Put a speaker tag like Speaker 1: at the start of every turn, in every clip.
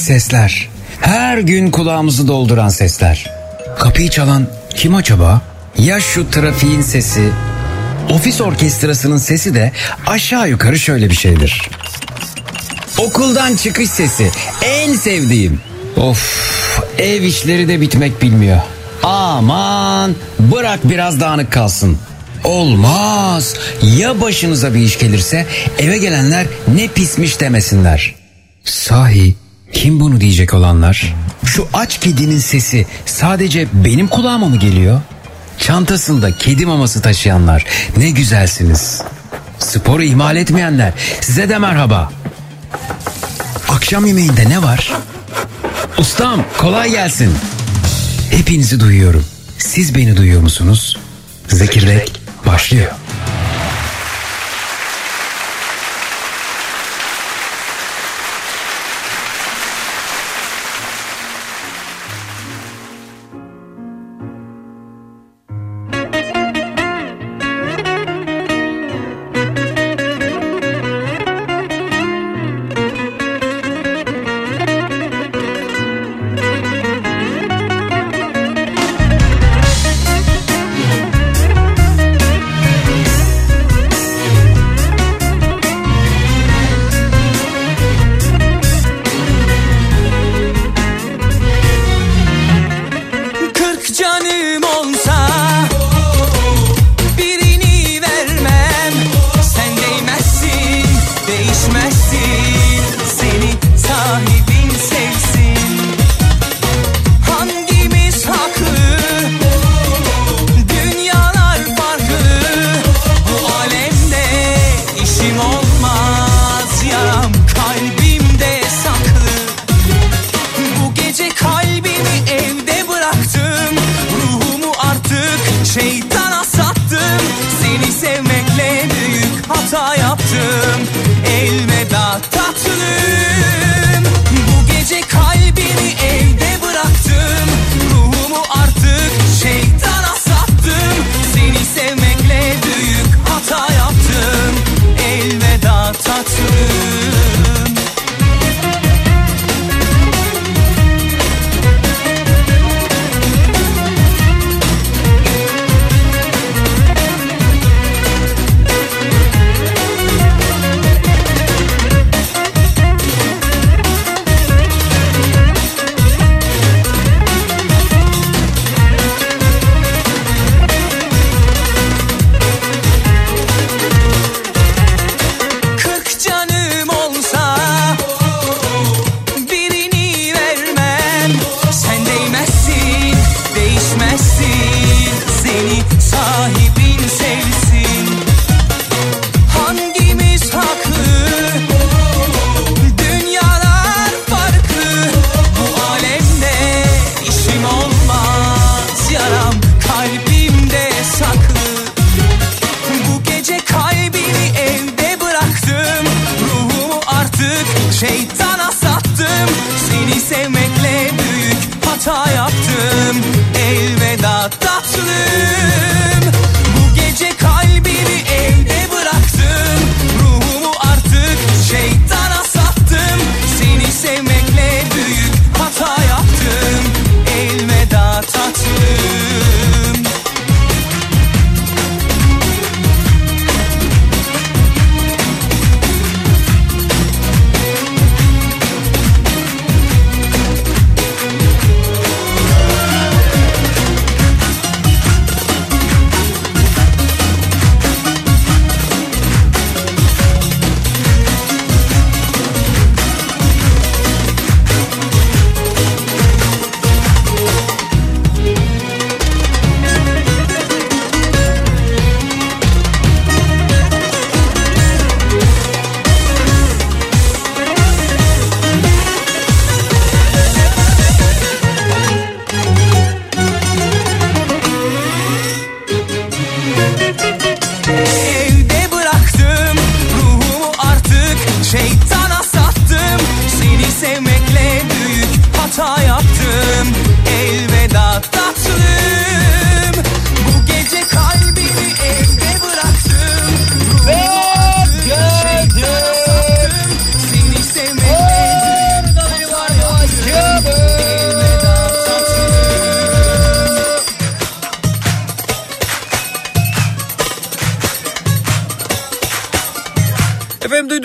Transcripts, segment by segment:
Speaker 1: Sesler. Her gün kulağımızı dolduran sesler. Kapıyı çalan kim acaba? Ya şu trafiğin sesi? Ofis orkestrasının sesi de aşağı yukarı şöyle bir şeydir. Okuldan çıkış sesi. En sevdiğim. Of, ev işleri de bitmek bilmiyor. Aman, bırak biraz dağınık kalsın. Olmaz. Ya başınıza bir iş gelirse eve gelenler ne pismiş demesinler. Sahi kim bunu diyecek olanlar? Şu aç kedinin sesi sadece benim kulağıma mı geliyor? Çantasında kedi maması taşıyanlar ne güzelsiniz. Sporu ihmal etmeyenler size de merhaba. Akşam yemeğinde ne var? Ustam kolay gelsin. Hepinizi duyuyorum. Siz beni duyuyor musunuz? Zekirdek başlıyor.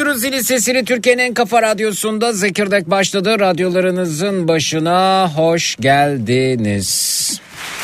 Speaker 1: Duyuyoruz zilin sesini Türkiye'nin en kafa radyosunda. Zekirdek başladı. Radyolarınızın başına hoş geldiniz.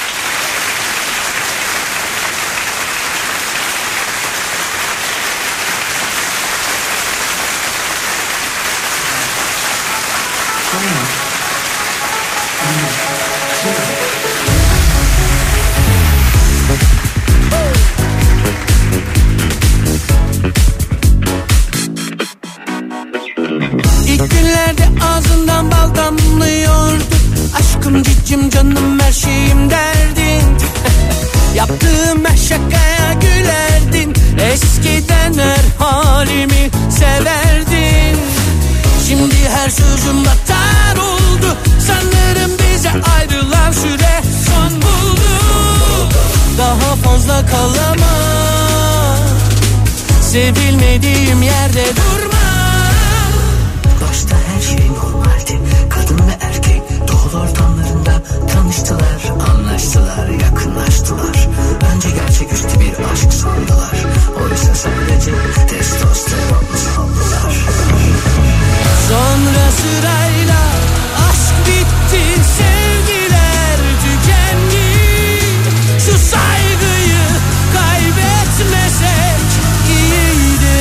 Speaker 2: İlk günlerde ağzından bal damlıyordu. Aşkım cicim canım her şeyim derdin. Yaptığım her şakaya gülerdin. Eskiden her halimi severdin. Şimdi her sözüm batar oldu. Sanırım bize ayrılan süre son buldu. Daha fazla kalamam. Sevilmediğim yerde durma.
Speaker 3: Başta her şey normaldi. Kadın ve erkek doğal ortamlarında tanıştılar, anlaştılar, yakınlaştılar. Önce gerçeküstü bir aşk sandılar. Oysa sadece testosteron sandılar.
Speaker 2: Sonra sırayla aşk bitti, sevgiler tükendi. Şu saygıyı kaybetmesek iyiydi.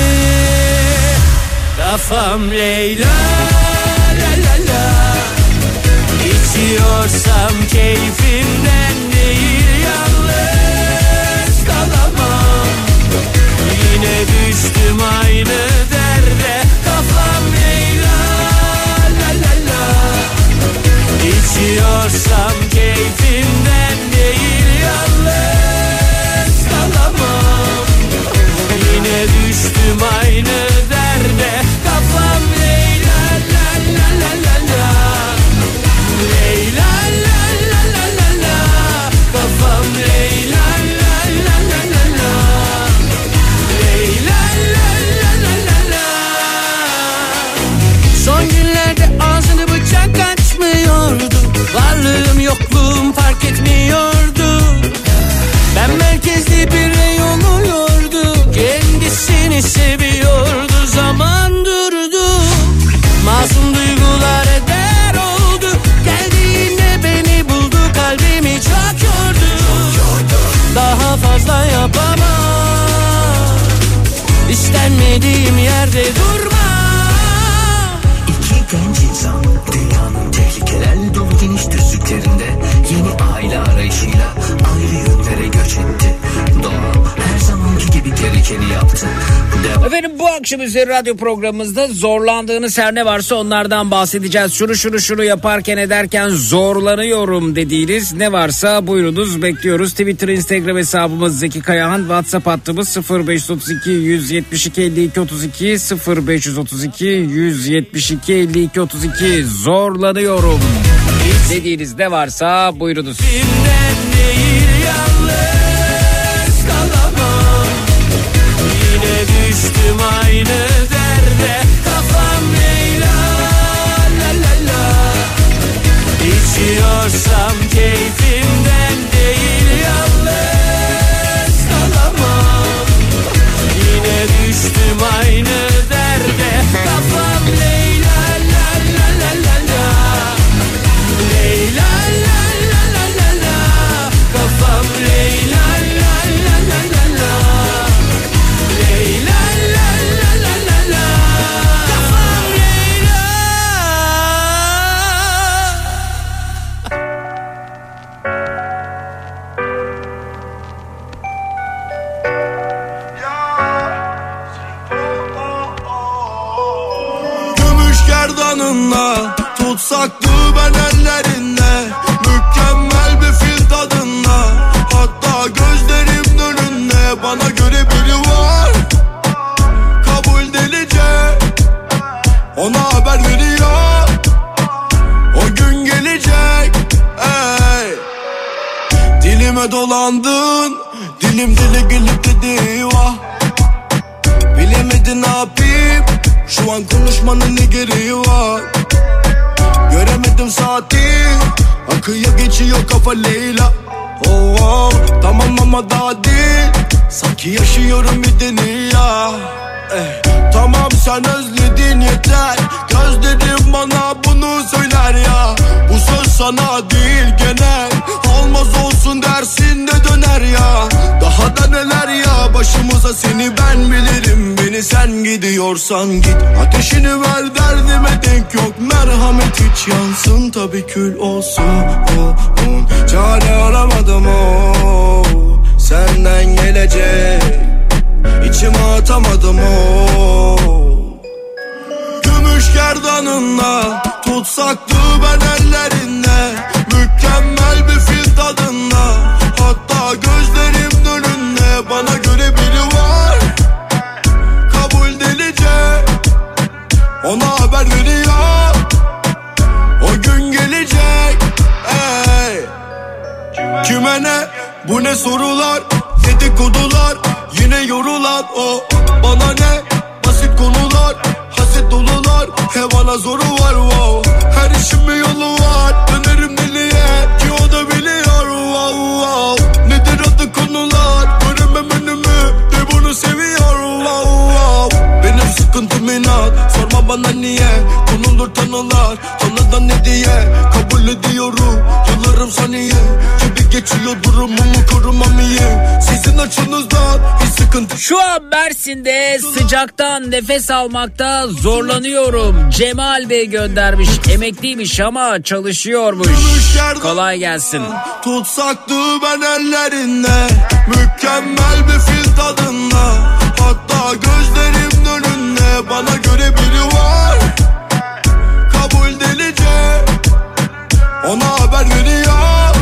Speaker 2: Kafam Leyla la la la. İçiyorsam keyfimden değil, yalnız kalamam. Yine düştüm aynı derde. Kafam Leyla la la la. İçiyorsam keyfimden değil, yalnız kalamam. Yine düştüm aynı derde. Kafam Leyla la la la la la. Leyla la la la la la. Kafam Leyla la la la la la. Leyla la la la la la. Son günlerde ağzını bıçak açmıyordu. Varlığım yokluğum fark etmiyordu. Ben merkezli bir reyon oluyordu. Kendisini seviyordu. Zaman durdu. Masum duygular eder oldu. Geldiğinde beni buldu. Kalbimi çok yordu. Daha fazla yapamam. İstenmediğim yerde durma.
Speaker 3: İki genç insan dünyanın tehlikelerle dolu geniş düzlüklerinde yeni aile arayışıyla ayrı yönlere göç etti. Doğa her zamanki gibi gerekeni yaptı.
Speaker 1: Efendim bu akşam üzeri radyo programımızda zorlandığınız her ne varsa onlardan bahsedeceğiz. Şunu yaparken ederken zorlanıyorum dediğiniz ne varsa buyurunuz, bekliyoruz. Twitter, Instagram hesabımız Zeki Kayahan, WhatsApp hattımız 0532 172 52 32 0532 172 52 32. Zorlanıyorum dediğiniz ne varsa buyurunuz.
Speaker 2: Düştüm aynı derde. Kafam Leyla la la la. İçiyorsam keyfimden değil, yalnız kalamam. Yine düştüm aynı derde. Kafam Leyla la la la la la. Leyla la la la la la. Kafam Leyla la la la la la. Leyla la la la la la. Kafam Leyla.
Speaker 4: Gümüş gerdanınla tutsaklı ben ellerinde. Mükemmel bir fil tadında. Hatta gözlerim önünde. Bana göre biri var, kabul delice. Ona haber veriyor, o gün gelecek. Ey. Dilime dolandın, dilim dile gelip dedi vah. Bilemedin ne yapayım, şu an konuşmanın ne gereği var. Göremedim saati, akıyor geçiyor kafa Leyla. Oh, oh, tamam ama daha değil, sanki yaşıyorum bir dünya. Tamam sen özledin yeter, gözlerim bana bunu söyler ya. Bu söz sana değil genel, olmaz olsun dersin de döner ya. Daha da neler ya başımıza, seni ben bilirim. Beni sen gidiyorsan git, ateşini ver derdime denk yok. Merhamet hiç yansın tabi kül olsun. Çare aramadım o senden gelecek, İçime atamadım o. Gümüş gerdanınla tutsaktı ben ellerinde, mükemmel bir fil tadında. Hatta gözlerim önünde bana göre biri var, kabul delice. Ona haber veriyor, o gün gelecek. Ey. Kime ne, bu ne sorular, dedikodular, yine yorulan o. Bana ne, basit konular, haset dolular, bana zoru var wow. Her işin bir yolu var, dönerim deliye ki o da biliyor wow, wow. Nedir adı konular, göremem önümü de bunu seviyor wow, wow. Benim sıkıntım inat, sorma bana niye, konulur tanılar, tanıdan ne diye. Kabul ediyorum, yıllarım saniye, gibi geçiyor durumumu korumam iyi. Sizin açınızdan hiç sıkıntı.
Speaker 5: Şu an Mersin'de sıcaktan nefes almakta zorlanıyorum. Cemal Bey göndermiş. Emekliymiş ama çalışıyormuş. Kolay gelsin.
Speaker 4: Tutsaktı ben ellerinde, mükemmel bir fil tadında. Hatta gözlerim önünde bana göre biri var, kabul delice. Ona haber veriyor,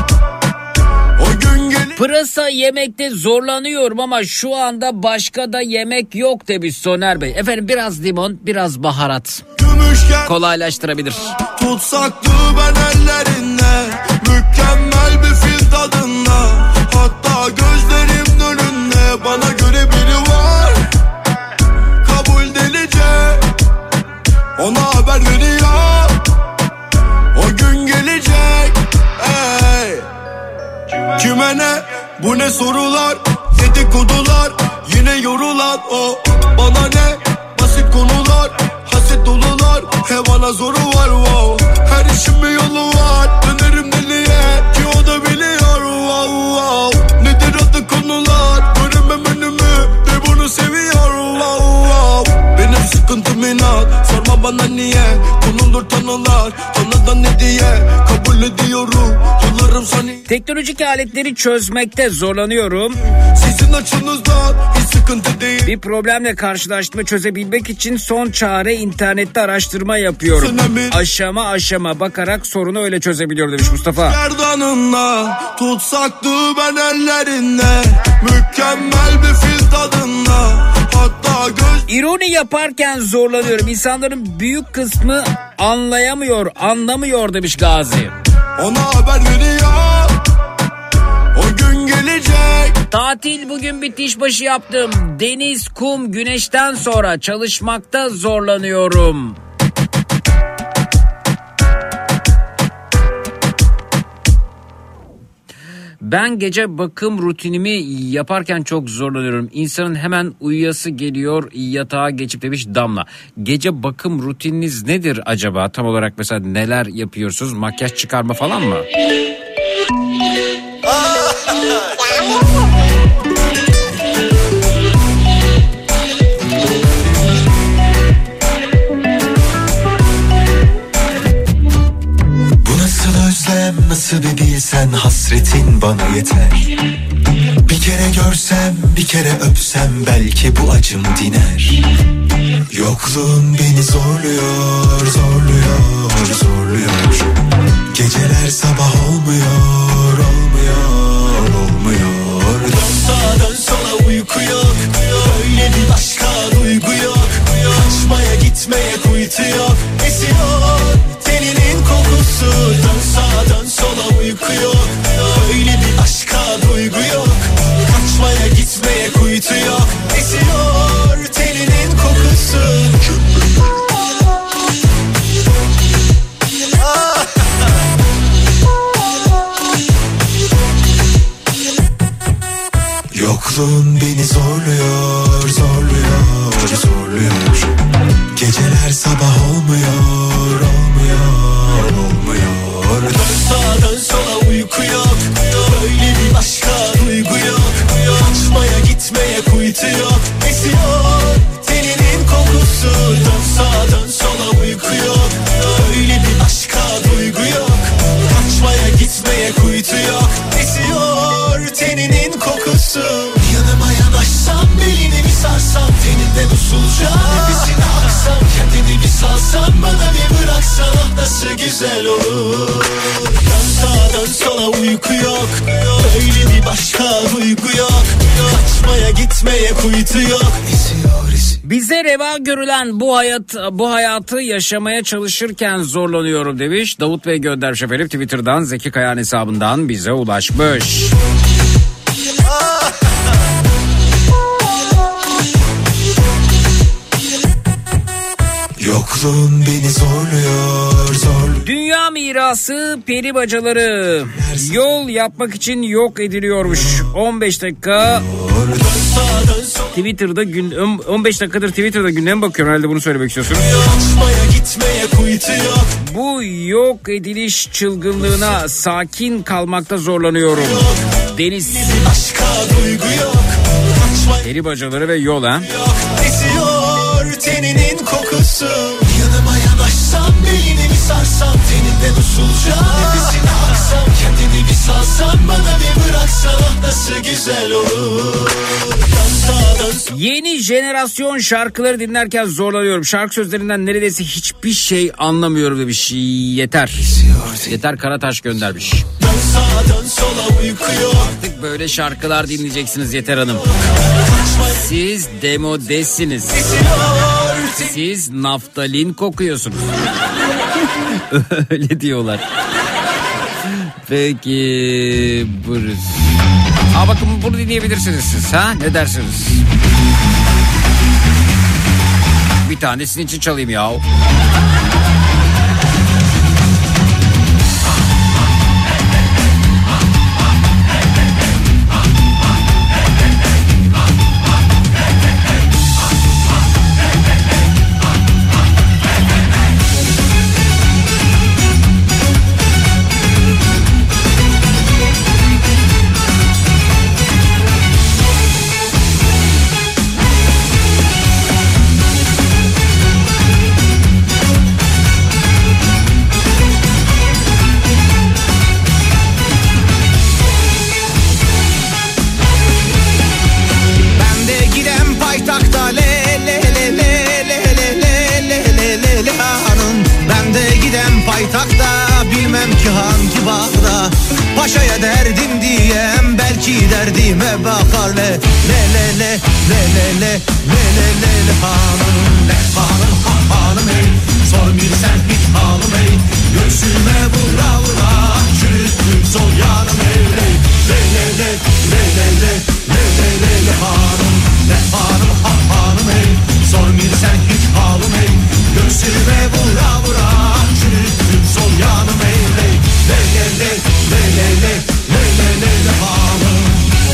Speaker 4: o gün gelir.
Speaker 5: Pırasa yemekte zorlanıyorum ama şu anda başka da yemek yok demiş Soner Bey. Efendim biraz limon, biraz baharat kolaylaştırabilir.
Speaker 4: Tutsaktı ben ellerinde, mükemmel bir fil tadında. Hatta gözlerim önünde bana göre biri var, kabul delice. Ona haber veriyor, o gün gelecek. Ey. Kime ne, bu ne sorular, dedikodular, yine yorulan o. Bana ne, basit konular, haset dolular, bana zoru var wow. Her işin bir yolu var, dönerim deliye ki o da biliyor wow, wow. Nedir adı konular, göremem önümü de bunu seviyor wow, wow. Benim sıkıntım inat, sorma bana niye, konulur tanılar, tanıdan ne diye. Kabul ediyorum, yıllarım sani.
Speaker 5: Teknolojik aletleri çözmekte zorlanıyorum.
Speaker 4: Sizin açınızdan hiç sıkıntı değil.
Speaker 5: Bir problemle karşılaştığımı çözebilmek için son çare internette araştırma yapıyorum. Aşama aşama bakarak sorunu öyle çözebiliyor demiş Mustafa.
Speaker 4: Gerdanınla tutsaktı ben ellerinde, mükemmel bir fil tadında. Hatta
Speaker 5: İroni yaparken zorlanıyorum. İnsanların büyük kısmı anlamıyor demiş Gazi.
Speaker 4: Ona haber veriyor, o gün gelecek.
Speaker 5: Tatil bugün bitiş başı yaptım. Deniz, kum, güneşten sonra çalışmakta zorlanıyorum. Ben gece bakım rutinimi yaparken çok zorlanıyorum. İnsanın hemen uyuyası geliyor yatağa geçip demiş Damla. Gece bakım rutininiz nedir acaba? Tam olarak mesela neler yapıyorsunuz? Makyaj çıkarma falan mı?
Speaker 6: Nasıl bir bilsen hasretin bana yeter. Bir kere görsem, bir kere öpsem belki bu acım diner. Yokluğun beni zorluyor, zorluyor, zorluyor. Geceler sabah olmuyor, olmuyor, olmuyor. Dön sağa dön sola uyku yok, öyle bir başka duygu yok. Kaçmaya gitmeye kuytu yok, esiyor teninin kokusu. Dön sağa dön sola uyku yok, öyle bir başka duygu yok. Kaçmaya gitmeye kuytu yok, esiyor teninin kokusu. Yokluğun beni zorluyor, zorluyor, zorluyor. güzel olur. Dön sağa dön sola uyku yok, öyle bir başka duygu yok. Kaçmaya gitmeye kuytu yok.
Speaker 5: Bize reva görülen bu hayatı yaşamaya çalışırken zorlanıyorum demiş. Davut Bey göndermiş efendim, Twitter'dan Zeki Kayağan hesabından bize ulaşmış.
Speaker 6: Yokluğun beni zorluyor, zorluyor.
Speaker 5: Dünya mirası peri bacaları yol yapmak için yok ediliyormuş. 15 dakika Twitter'da 15 dakikadır Twitter'da gündeme bakıyorum, herhalde bunu söylemek istiyorsunuz. Bu yok ediliş çılgınlığına sakin kalmakta zorlanıyorum. Deniz. Peri bacaları ve yol ha.
Speaker 6: Esiyor teninin kokusu. Yanıma yanaşsam, belini bir sarsam, teninde usulca nefesini aksam, kendini bir salsam, bana bir bıraksan nasıl güzel olur.
Speaker 5: Yeni jenerasyon şarkıları dinlerken zorlanıyorum. Şarkı sözlerinden neredeyse hiçbir şey anlamıyorum demiş. Yeter. Yeter Karataş göndermiş. Artık böyle şarkılar dinleyeceksiniz Yeter Hanım. Siz demodesiniz. Siz naftalin kokuyorsunuz. Öyle diyorlar. Peki buyurun. Bakın bunu dinleyebilirsiniz siz ha, ne dersiniz? Bir tanesinin için çalayım ya.
Speaker 7: Paşa'ya derdim diyem, belki derdime bakar le le le le le le le le le le hanım, le hanım hanım ey, sor bir sen hiç hanım ey, göğsüme vura vura çürüttüm sol yanım ey, le le le le le le le le le le hanım, le hanım hanım ey, sor bir sen hiç hanım ey, göğsüme vura vura çürüttüm sol yanım ey, le le le le le le le le le le hanım.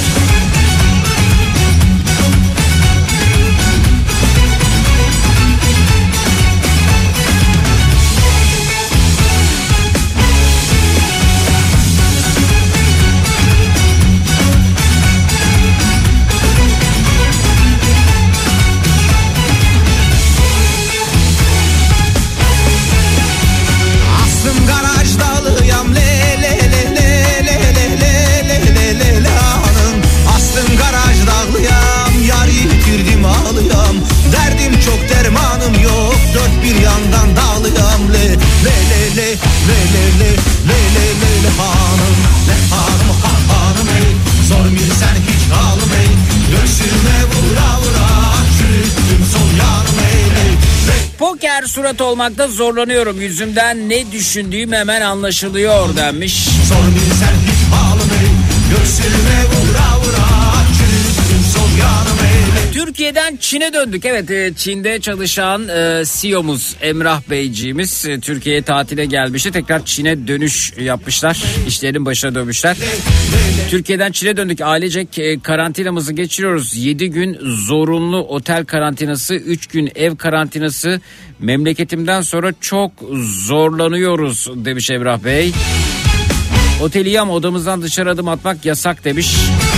Speaker 7: Aslım garajdalıyam le le le le le le le le le le hanım. Aslım garajdalıyam, yar yitirdim ağlıyam. Derdim çok dermanım yok, dört bir yandan dağlıyam le le le le le le le le le le le hanım. Le hanım hanım ey, zor bir sen hiç ağlım ey, göğsüme vura vura çürüttüm sol yanım ey le.
Speaker 5: Poker surat olmakta zorlanıyorum. Yüzümden ne düşündüğüm hemen anlaşılıyor denmiş.
Speaker 7: Zor bir sen hiç ağlım ey, göğsüme vura vura çürüttüm sol yanım ey.
Speaker 5: Türkiye'den Çin'e döndük. Evet, Çin'de çalışan CEO'muz Emrah Beyciğimiz Türkiye'ye tatile gelmişti. Tekrar Çin'e dönüş yapmışlar. İşlerin başına dönmüşler. Türkiye'den Çin'e döndük. Ailecek karantinamızı geçiriyoruz. 7 gün zorunlu otel karantinası, 3 gün ev karantinası. Memleketimden sonra çok zorlanıyoruz demiş Emrah Bey. Oteliyam, odamızdan dışarı adım atmak yasak demiş.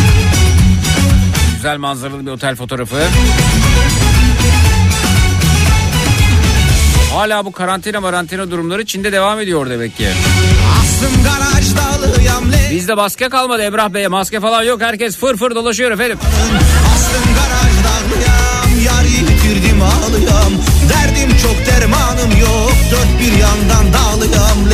Speaker 5: Güzel manzaralı bir otel fotoğrafı. Hala bu karantina durumları Çin'de devam ediyor demek ki.
Speaker 7: Aslım garajdalıyam le.
Speaker 5: Bizde maske kalmadı Emrah Bey'e, maske falan yok, herkes fır dolaşıyor efendim.
Speaker 7: Aslım garajdalıyam, yar yitirdim ağlıyam. Derdim çok dermanım yok, dört bir yandan dağlıyam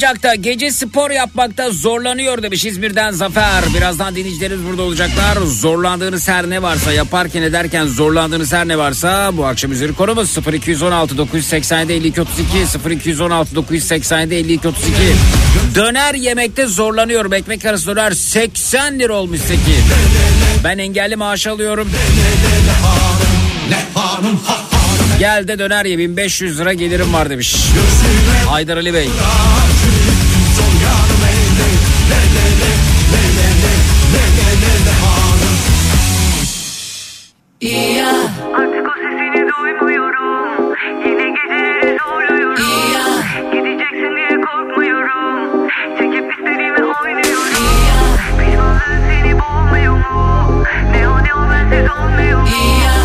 Speaker 5: sıcakta gece spor yapmakta zorlanıyor demiş İzmir'den Zafer. Birazdan dinleyicilerimiz burada olacaklar. Zorlandığınız her ne varsa, yaparken ederken zorlandığınız her ne varsa bu akşam üzeri konumuz 0216 987 52 32 0216 987 52 32. Döner yemekte zorlanıyorum. Ekmek arası döner 80 lira olmuş Seki. Ben engelli maaş alıyorum. Gel de döner ye, 1500 lira gelirim var demiş Haydar Ali Bey.
Speaker 8: Artık o sesini duymuyorum. Yine geceleri zorluyorum. Gideceksin diye korkmuyorum. Çekip istediğimi oynuyorum. Pişmanlığın seni boğmuyor mu? Ne o bensiz olmuyor mu?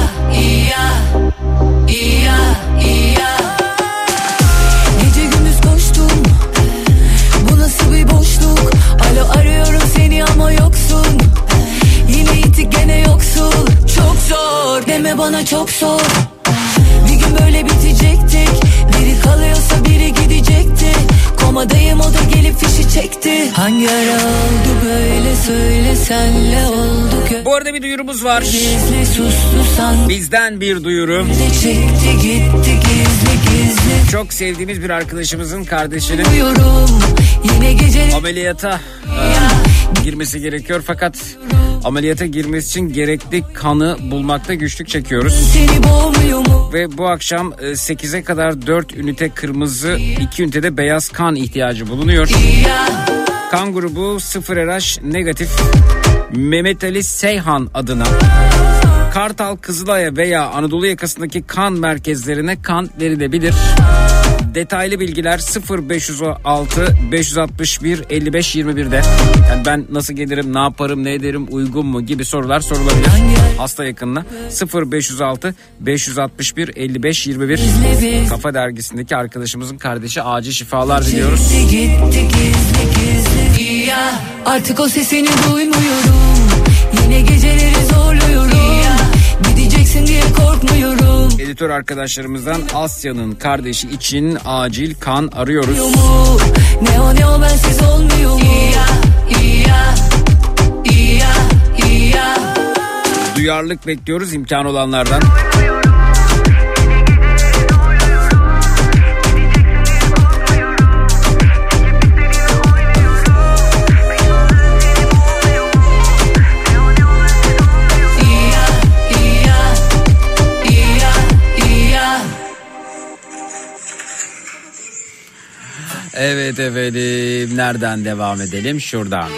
Speaker 9: Gece gündüz koştum. Bu nasıl bir boşluk? Alo, arıyorum seni ama yoksun. Yine itik gene yoksul. Çok zor deme bana, çok zor. Bir gün böyle bitecektik. Biri kalıyorsa biri gidecekti. Komadayım, o da gelip fişi çekti. Hangi ara oldu böyle, söyle senle oldu ki.
Speaker 5: Bu arada bir duyurumuz var.
Speaker 9: Gizli sustusan.
Speaker 5: Bizden bir duyuru.
Speaker 9: Çekti gitti gizli gizli.
Speaker 5: Çok sevdiğimiz bir arkadaşımızın kardeşinin
Speaker 9: yine geceleri
Speaker 5: ameliyata girmesi gerekiyor. Fakat ameliyata girmesi için gerekli kanı bulmakta güçlük çekiyoruz.
Speaker 9: seni boğmuyor mu?
Speaker 5: Ve bu akşam 8'e kadar 4 ünite kırmızı, 2 ünitede beyaz kan ihtiyacı bulunuyor. Kan grubu 0 RH negatif. Mehmet Ali Seyhan adına Kartal, Kızılay'a veya Anadolu yakasındaki kan merkezlerine kan verilebilir. Detaylı bilgiler 0506 561 55 21'de. Yani ben nasıl gelirim, ne yaparım, ne ederim, uygun mu gibi sorular sorulabilir hasta yakınına. 0506 561 55 21. Kafa Dergisi'ndeki arkadaşımızın kardeşi, acil şifalar diliyoruz.
Speaker 9: Gitti gizli gizli. Artık o sesini duymuyorum. Yine geceleri zorluyorum. Gideceksin diye korkmuyorum.
Speaker 5: Editör arkadaşlarımızdan Asya'nın kardeşi için acil kan arıyoruz.
Speaker 9: Ne o bensiz olmuyor mu?
Speaker 5: Duyarlılık bekliyoruz imkan olanlardan. Evet efendim, nereden devam edelim? Şuradan.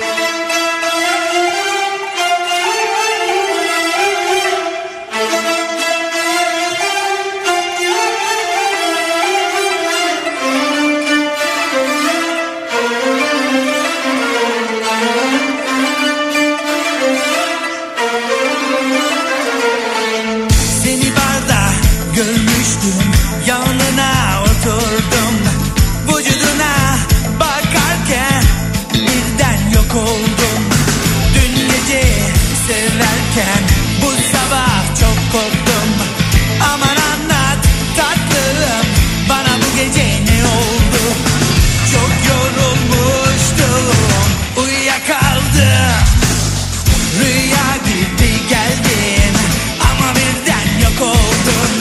Speaker 7: Seni barda görmüştüm, yanına oturdum. Vücuduna bakarken birden yok oldum. Dün gece severken bu sabah çok korktum. Aman anlat tatlım, bana bu gece ne oldu? Çok yorulmuştum, uyuyakaldım. Rüya gibi geldin ama birden yok oldun.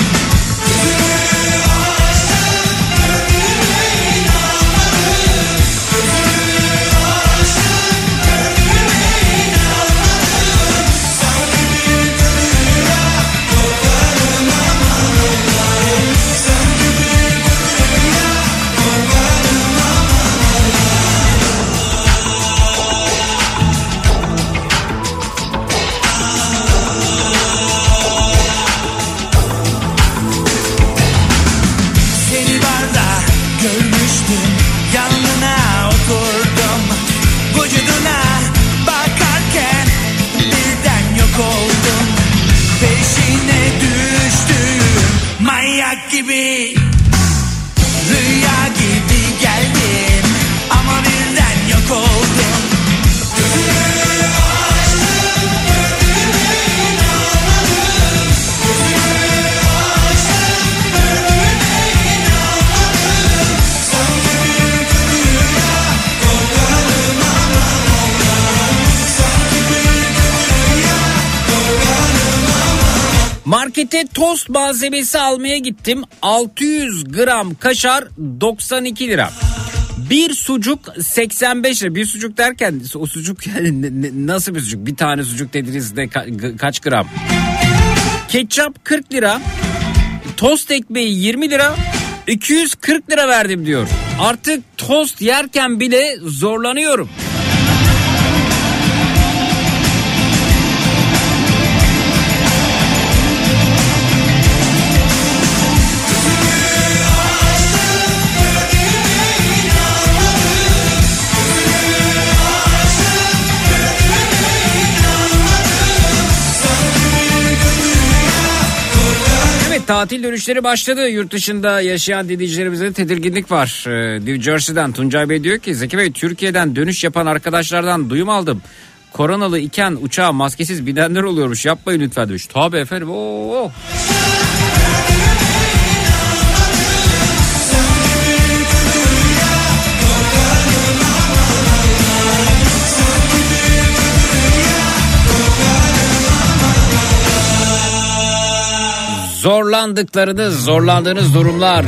Speaker 7: Seni barda görmüştüm, yanına oturdum. Vücuduna bakarken birden yok oldum. Peşine düştüm manyak gibi. Rüya gibi geldin ama birden yok oldum.
Speaker 5: Markete tost malzemesi almaya gittim. 600 gram kaşar 92 lira. Bir sucuk 85 lira. Bir sucuk derken o sucuk yani nasıl bir sucuk? Bir tane sucuk dediğinizde kaç gram? Ketçap 40 lira. Tost ekmeği 20 lira. 240 lira verdim diyor. Artık tost yerken bile zorlanıyorum. Tatil dönüşleri başladı. Yurt dışında yaşayan dinleyicilerimizde de tedirginlik var. New Jersey'den Tuncay Bey diyor ki Zeki Bey, Türkiye'den dönüş yapan arkadaşlardan duyum aldım. Koronalı iken uçağa maskesiz binenler oluyormuş. Yapmayın lütfen demiş. Tabii efendim. Oo. Zorlandığınız durumlar.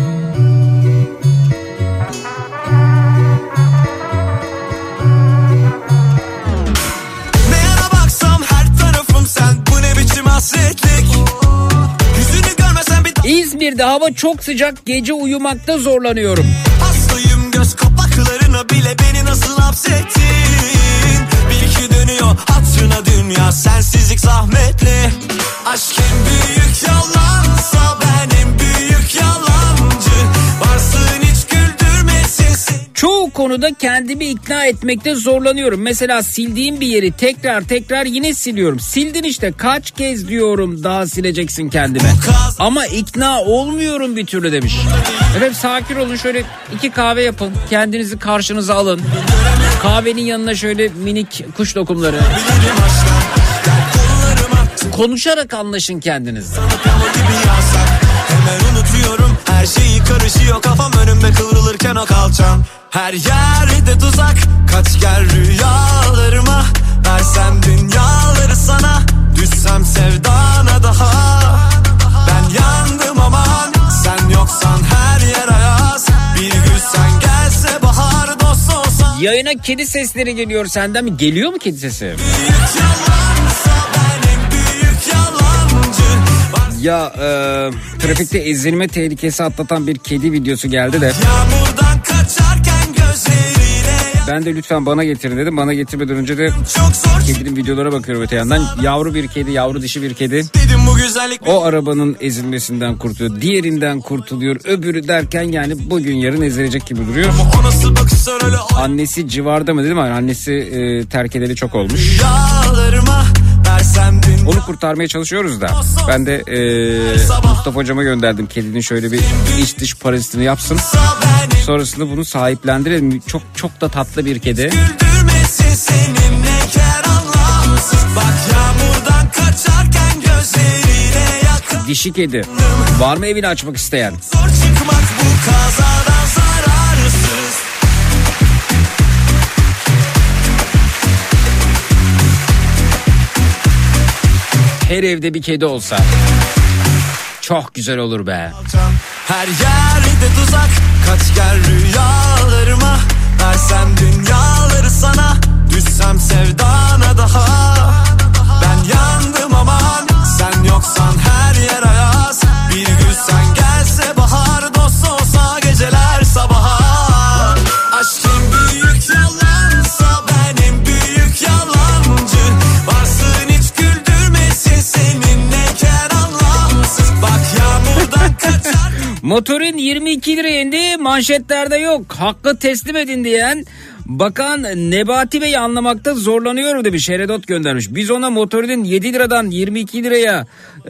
Speaker 7: Neyine baksam her tarafım sen, bu ne biçim hasretlik. Yüzünü görmesen bir...
Speaker 5: İzmir'de hava çok sıcak, gece uyumakta zorlanıyorum.
Speaker 7: Hastayım göz kapaklarına bile, beni nasıl hapsettin. Bir iki dönüyor hatırına dünya, sensizlik zahmetli. Aşk en büyük yalansa ben en büyük yalancı. Varsın hiç güldürmesin.
Speaker 5: Çoğu konuda kendimi ikna etmekte zorlanıyorum. Mesela sildiğim bir yeri tekrar yine siliyorum. Sildin işte, kaç kez diyorum daha sileceksin kendime. Ama ikna olmuyorum bir türlü demiş. Evet, sakin olun, şöyle 2 kahve yapın. Kendinizi karşınıza alın. Kahvenin yanına şöyle minik kuş lokumları. Konuşarak anlaşın kendinizle.
Speaker 7: Hemen unutuyorum her şeyi, karışıyor kafam önümde kıvrılırken o kalçam. Her yerde tuzak, kaç gel rüyalarıma. Versem dünyaları sana, düşsem sevdana daha. Ben yandım aman, sen yoksan her yer ayaz. Bir gün sen gelse bahar, dost olsan.
Speaker 5: Yayına kedi sesleri geliyor senden mi? Geliyor mu kedi sesi? Ya trafikte ezilme tehlikesi atlatan bir kedi videosu geldi de. Ben de lütfen bana getir dedim. Bana getirmeden önce de kedinin videolara bakıyorum öte yandan. Yavru bir kedi, yavru dişi bir kedi. O arabanın ezilmesinden kurtuluyor. Diğerinden kurtuluyor. Öbürü derken yani bugün yarın ezilecek gibi duruyor. Annesi civarda mı dedim ama annesi terk edeli çok olmuş. Onu kurtarmaya çalışıyoruz da. Ben de Mustafa hocama gönderdim. Kedinin şöyle bir iç dış parazitini yapsın. Sonrasında bunu sahiplendirelim. Çok da tatlı bir kedi. Dişi kedi. Var mı evini açmak isteyen? Her evde bir kedi olsa çok güzel olur be.
Speaker 7: Her yerde tuzak, kaç gel rüyalarıma. Versem dünyaları sana, düşsem sevdana daha. Ben yandım aman, sen yoksan her yer ayaz. Bir gün sen gelse bahar, dost olsa geceler sabaha. Aşkın büyük yalansa ben en büyük yalancı. Varsın hiç güldürmesin, seninle ker anlamsız. Bak yağmurdan kaçar.
Speaker 5: Motorin 22 liraya indi, manşetlerde yok. Hakkı teslim edin diyen Bakan Nebati Bey'i anlamakta zorlanıyorum demiş. Herodot göndermiş. Biz ona motorinin 7 liradan 22 liraya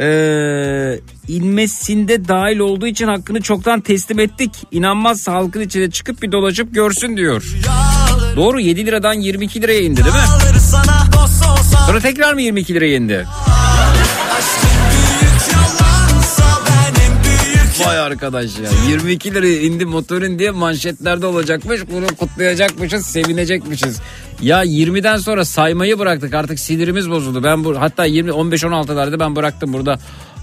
Speaker 5: inmesinde dahil olduğu için hakkını çoktan teslim ettik. İnanmazsa halkın içine çıkıp bir dolaşıp görsün diyor. Doğru, 7 liradan 22 liraya indi değil mi? Sonra tekrar mı 22 liraya indi? Vay arkadaş ya. 22 liraya indi motorun diye manşetlerde olacakmış. Bunu kutlayacakmışız, sevinecekmişiz. Ya 20'den sonra saymayı bıraktık. Artık sinirimiz bozuldu. Ben hatta 15-16'larda ben bıraktım burada.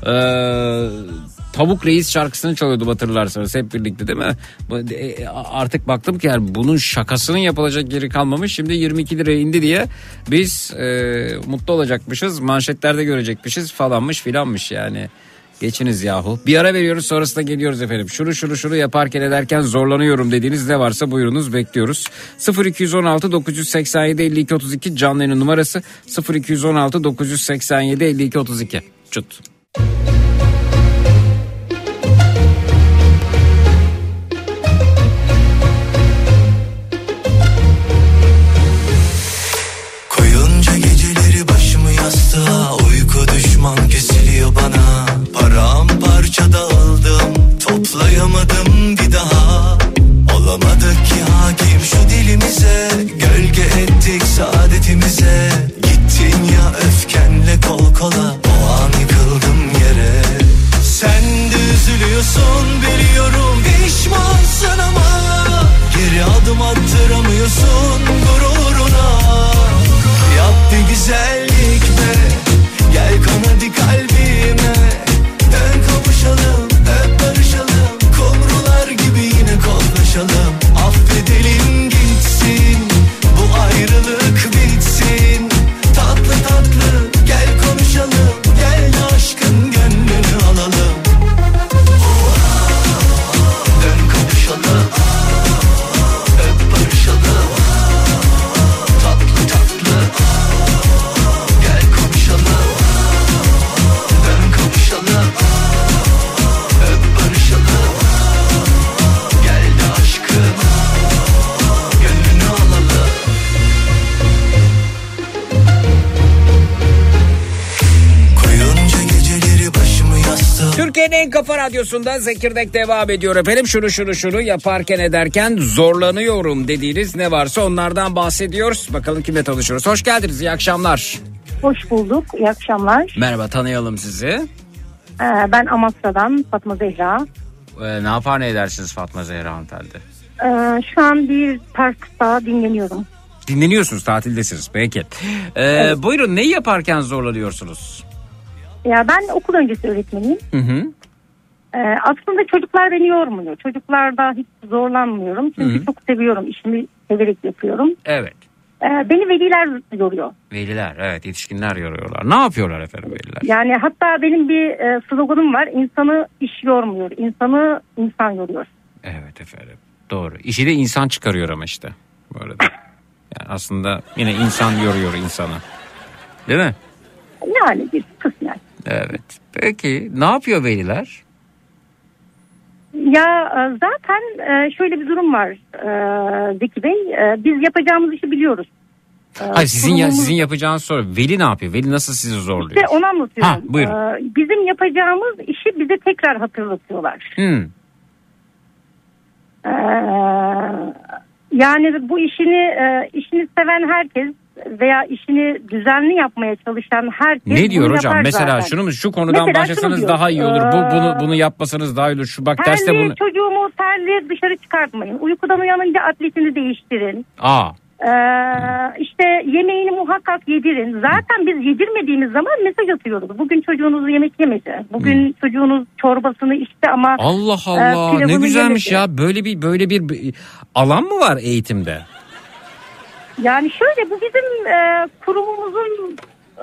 Speaker 5: Tavuk Reis şarkısını çalıyordu, hatırlarsanız hep birlikte, değil mi? Artık baktım ki yani bunun şakasının yapılacak yeri kalmamış. Şimdi 22 liraya indi diye biz mutlu olacakmışız, manşetlerde görecekmişiz falanmış filanmış yani. Geçiniz yahu. Bir ara veriyoruz, sonrasında geliyoruz efendim. Şunu yaparken ederken zorlanıyorum dediğiniz ne varsa buyurunuz, bekliyoruz. 0216 987 52 32 canlı yayın numarası 0216 987 52 32. Çut.
Speaker 6: Uyku düşman kesiliyor bana, paramparça dağıldım, toplayamadım bir daha. Olamadık ki hakim şu dilimize, gölge ettik saadetimize. Gittin ya öfkenle kol kola, o an yıkıldım yere. Sen de üzülüyorsun biliyorum, pişmansın ama geri adım attıramıyorsun gururuna. Yap bir güzellik be, gel kon hadi kalbime. Dön kavuşalım, öp barışalım, kumrular gibi yine kollaşalım. Affedelim gitsin, bu ayrılık bitsin. Tatlı tatlı gel konuşalım, gel de aşkın gönlünü alalım. Dön kavuşalım, öp barışalım. Tatlı tatlı gel konuşalım, dön kavuşalım, öp barışalım. Gel de aşkım gönlünü alalım. Koyunca geceleri başımı yastığa.
Speaker 5: Türkiye'nin en kafa radyosunda Zekirdek devam ediyor efendim. Şunu yaparken ederken zorlanıyorum dediğiniz ne varsa onlardan bahsediyoruz. Bakalım kimle tanışıyoruz. Hoş geldiniz, iyi akşamlar.
Speaker 10: Hoş bulduk, iyi akşamlar.
Speaker 5: Merhaba, tanıyalım sizi.
Speaker 10: Ben Amasya'dan Fatma Zehra.
Speaker 5: Ne yapar ne edersiniz Fatma Zehra hanımefendi?
Speaker 10: Şu an bir parkta dinleniyorum.
Speaker 5: Dinleniyorsunuz, tatildesiniz, peki.
Speaker 10: Evet.
Speaker 5: Buyurun, neyi yaparken zorlanıyorsunuz?
Speaker 10: Ya ben okul öncesi öğretmeniyim.
Speaker 5: Hı.
Speaker 10: Aslında çocuklar beni yormuyor. Çocuklarda hiç zorlanmıyorum. Çünkü çok seviyorum, işimi severek yapıyorum.
Speaker 5: Evet.
Speaker 10: Beni veliler yoruyor.
Speaker 5: Veliler, evet, yetişkinler yoruyorlar. Ne yapıyorlar efendim veliler?
Speaker 10: Yani hatta benim bir sloganım var. İnsanı iş yormuyor, insanı insan yoruyor.
Speaker 5: Evet efendim, doğru. İşi de insan çıkarıyor ama işte. Bu arada. Yani aslında yine insan yoruyor insanı. Değil mi?
Speaker 10: Yani bir kısmen.
Speaker 5: Evet. Peki ne yapıyor veliler?
Speaker 10: Ya zaten şöyle bir durum var Zeki Bey. Biz yapacağımız işi biliyoruz.
Speaker 5: Hayır, sizin yapacağınız soru. Veli ne yapıyor? Veli nasıl sizi zorluyor?
Speaker 10: İşte onu anlatıyorum.
Speaker 5: Ha, buyurun.
Speaker 10: Bizim yapacağımız işi bize tekrar hatırlatıyorlar. Yani bu işini seven herkes veya işini düzenli yapmaya çalışan herkes
Speaker 5: ne diyor hocam? Mesela
Speaker 10: zaten.
Speaker 5: şu konudan başlasanız daha iyi olur. Bunu yapmasanız daha iyi olur. Şu bak derste bunu.
Speaker 10: Çocuğumu terli dışarı çıkartmayın. Uykudan uyanınca atletini değiştirin. İşte yemeğini muhakkak yedirin. Zaten biz yedirmediğimiz zaman mesaj atıyoruz. Bugün çocuğunuz yemek yemedi. Bugün çocuğunuz çorbasını içti ama
Speaker 5: Allah Allah, ne güzelmiş
Speaker 10: yemedi.
Speaker 5: ya. Böyle bir alan mı var eğitimde?
Speaker 10: Yani şöyle, bu bizim kurumumuzun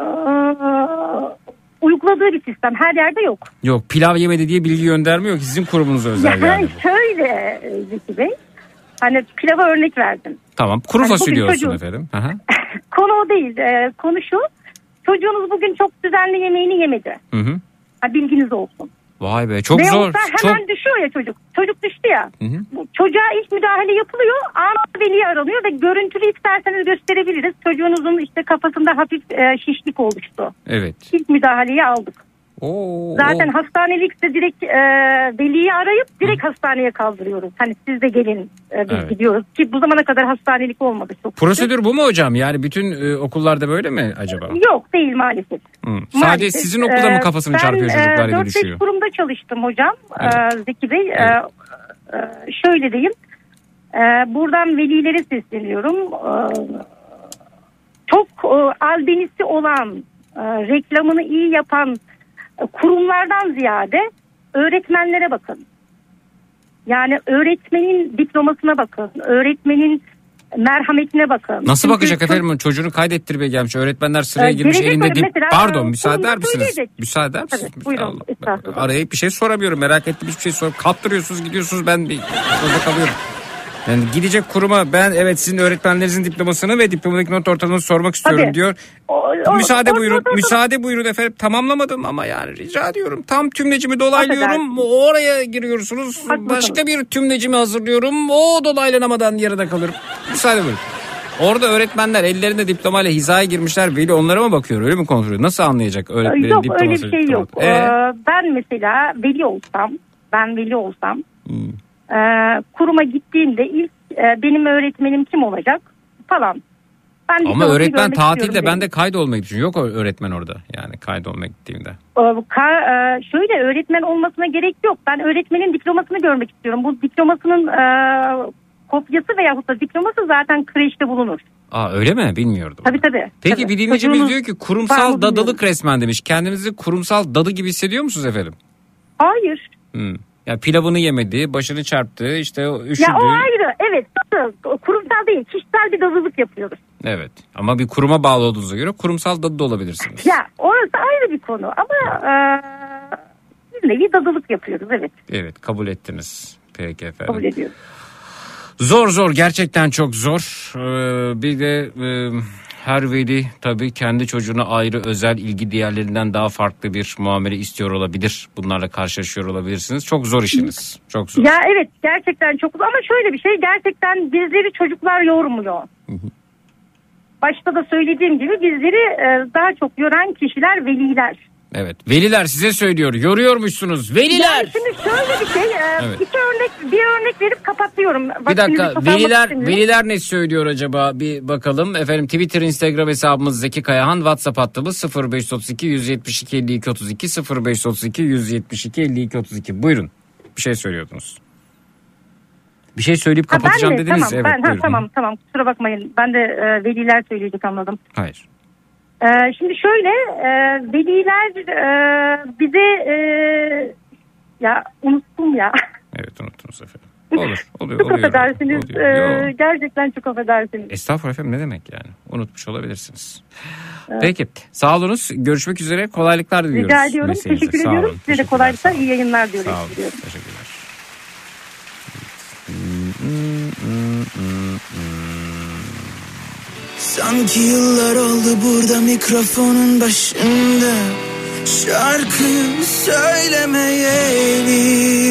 Speaker 10: uyguladığı bir sistem. Her yerde yok.
Speaker 5: Yok, pilav yemedi diye bilgi göndermiyor ki, sizin kurumunuz özel yani.
Speaker 10: Şöyle Zeki Bey. Hani pilava örnek verdim.
Speaker 5: Tamam, kuru
Speaker 10: hani
Speaker 5: fasulye olsun efendim.
Speaker 10: Konu o değil. Konu şu. Çocuğunuz bugün çok düzenli yemeğini yemedi.
Speaker 5: Hı.
Speaker 10: Bilginiz olsun.
Speaker 5: Vay be, çok
Speaker 10: Ve
Speaker 5: zor.
Speaker 10: Hemen düşüyor ya çocuk. Çocuk düştü ya.
Speaker 5: Hı.
Speaker 10: Çocuğa ilk müdahale yapılıyor. Anında veli aranıyor ve görüntülü isterseniz gösterebiliriz. Çocuğunuzun işte kafasında hafif şişlik oluştu.
Speaker 5: Evet.
Speaker 10: İlk müdahaleyi aldık. Zaten hastanelikse direkt veliyi arayıp direkt hastaneye kaldırıyoruz. Hani siz de gelin biz gidiyoruz. Ki bu zamana kadar hastanelik olmadı. Çok
Speaker 5: Prosedür
Speaker 10: kötü.
Speaker 5: bu mu hocam? Yani bütün okullarda böyle mi acaba?
Speaker 10: Yok değil maalesef.
Speaker 5: Sadece
Speaker 10: Maalesef.
Speaker 5: sizin okulda mı kafasını çarpıyor çocuklar diye düşüyor?
Speaker 10: Ben 4-5 kurumda çalıştım hocam Zeki Bey. Şöyle diyeyim. Buradan velilere sesleniyorum. Çok albenisi olan, reklamını iyi yapan kurumlardan ziyade öğretmenlere bakın. Yani öğretmenin diplomasına bakın. Öğretmenin merhametine bakın.
Speaker 5: Nasıl bakacak efendim? Çocuğunu kaydettirmeye gelmiş. Öğretmenler sıraya girmiş elinde Pardon, müsaade eder misiniz? Müsaade eder misiniz?
Speaker 10: Tabii, buyurun.
Speaker 5: Arayıp bir şey soramıyorum. Merak ettim, hiçbir şey sorup kaptırıyorsunuz, gidiyorsunuz. Ben orada kalıyorum. Yani gidecek kuruma ben sizin öğretmenlerinizin diplomasını ve diplomadaki not ortalamasını sormak istiyorum
Speaker 10: Tabii.
Speaker 5: diyor. Müsaade buyurun efendim. Tamamlamadım ama yani rica ediyorum. Tam tümlecimi dolaylıyorum. Oraya giriyorsunuz. Başka bir tümlecimi hazırlıyorum. O dolaylanamadan yarıda kalıyorum. Müsaade buyurun. Orada öğretmenler ellerinde diplomayla hizaya girmişler. Veli onlara mı bakıyor? Öyle mi kontrol ediyor? Nasıl anlayacak öğretmenin
Speaker 10: diploması?
Speaker 5: Yok
Speaker 10: öyle bir şey yok. Ben mesela veli olsam kuruma gittiğimde ilk benim öğretmenim kim olacak falan.
Speaker 5: Ama öğretmen tatilde ben de kaydolmayı düşünüyorum. Yok öğretmen orada yani kaydolmaya gittiğimde.
Speaker 10: Şöyle öğretmen olmasına gerek yok. Ben öğretmenin diplomasını görmek istiyorum. Bu diplomasının kopyası veyahut da diploması zaten kreşte bulunur.
Speaker 5: Öyle mi? Bilmiyordum.
Speaker 10: Tabii.
Speaker 5: Peki bir dinleyicimiz diyor ki kurumsal dadılık resmen demiş. Kendinizi kurumsal dadı gibi hissediyor musunuz efendim?
Speaker 10: Hayır.
Speaker 5: Ya pilavını yemedi, başını çarptı, işte üşüdü.
Speaker 10: Ya o ayrı, evet. Kurumsal değil, kişisel bir dadılık yapıyoruz.
Speaker 5: Evet, ama bir kuruma bağlı olduğunuza göre kurumsal dadı da olabilirsiniz.
Speaker 10: Ya orası ayrı bir konu ama bir nevi dadılık yapıyoruz, evet.
Speaker 5: Evet, kabul ettiniz. Peki efendim.
Speaker 10: Kabul ediyoruz.
Speaker 5: Zor, gerçekten çok zor. Bir de her veli tabii kendi çocuğuna ayrı özel ilgi diğerlerinden daha farklı bir muamele istiyor olabilir. Bunlarla karşılaşıyor olabilirsiniz. Çok zor işiniz. Çok zor.
Speaker 10: Ya evet, gerçekten çok zor ama şöyle bir şey, gerçekten bizleri çocuklar yormuyor. Başta da söylediğim gibi bizleri daha çok yoran kişiler veliler.
Speaker 5: Evet, veliler size söylüyor, yoruyormuşsunuz veliler.
Speaker 10: Yani şimdi şöyle bir şey, bir örnek verip kapatıyorum.
Speaker 5: Bir dakika, veliler ne söylüyor acaba, bir bakalım. Efendim Twitter, Instagram hesabımız Zeki Kayahan, WhatsApp hattımız 0532 172 52 32 0532 172 52 32. Buyurun, bir şey söylüyordunuz. Bir şey söyleyip kapatacağım dediniz.
Speaker 10: Tamam kusura bakmayın, ben de veliler söyleyecek anladım.
Speaker 5: Hayır.
Speaker 10: Şimdi şöyle, veliler bize ya unuttum ya.
Speaker 5: Evet, unuttunuz efendim. Oluyor.
Speaker 10: Çok affedersiniz. Gerçekten çok affedersiniz.
Speaker 5: Estağfurullah efendim, ne demek yani. Unutmuş olabilirsiniz. Evet. Peki, sağ olunuz. Görüşmek üzere. Kolaylıklar diliyoruz.
Speaker 10: Rica ediyorum. Teşekkür ediyorum. Size de kolaylıklar, iyi yayınlar diliyorum.
Speaker 5: Sağ olun. Teşekkürler.
Speaker 11: Sanki yıllar oldu burada mikrofonun başında, şarkı söylemeyeli.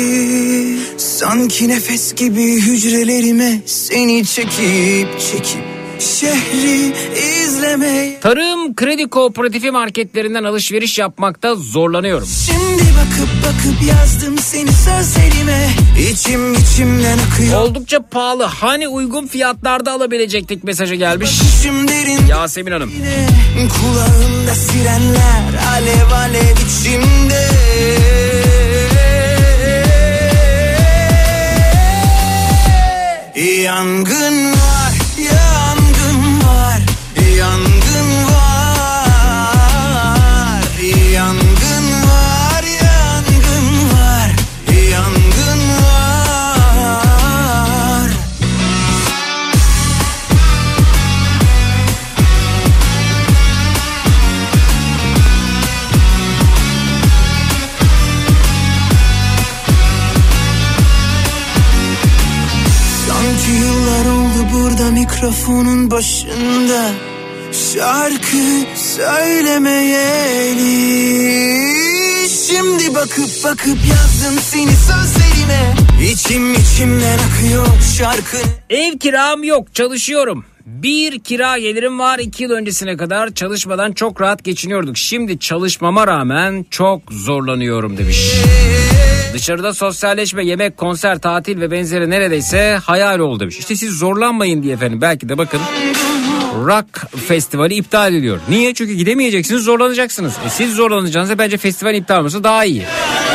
Speaker 11: Sanki nefes gibi hücrelerime seni çekip şehri izlemeye.
Speaker 5: Tarım Kredi Kooperatifi marketlerinden alışveriş yapmakta zorlanıyorum.
Speaker 11: Şimdi bakıp yazdım seni sözlerime, içimden akıyor.
Speaker 5: Oldukça pahalı, hani uygun fiyatlarda alabilecektik mesajı gelmiş. Yasemin Hanım.
Speaker 11: Kulağımda sirenler alev içimde. Yangın var, yangın var, yangın var, yangın var, yangın var, yangın var. Sanki yıllar oldu burada mikrofonun başında, şarkı söylemeyeli. Şimdi bakıp yazdım seni sözlerime, içimden akıyor şarkı.
Speaker 5: Ev kiram yok, çalışıyorum. Bir kira gelirim var, 2 yıl öncesine kadar çalışmadan çok rahat geçiniyorduk. Şimdi çalışmama rağmen çok zorlanıyorum demiş. Dışarıda sosyalleşme, yemek, konser, tatil ve benzeri neredeyse hayal oldu demiş. İşte siz zorlanmayın diye efendim belki de bakın rock festivali iptal ediyor. Niye? Çünkü gidemeyeceksiniz, zorlanacaksınız. Siz zorlanacağınızda bence festival iptal olması daha iyi.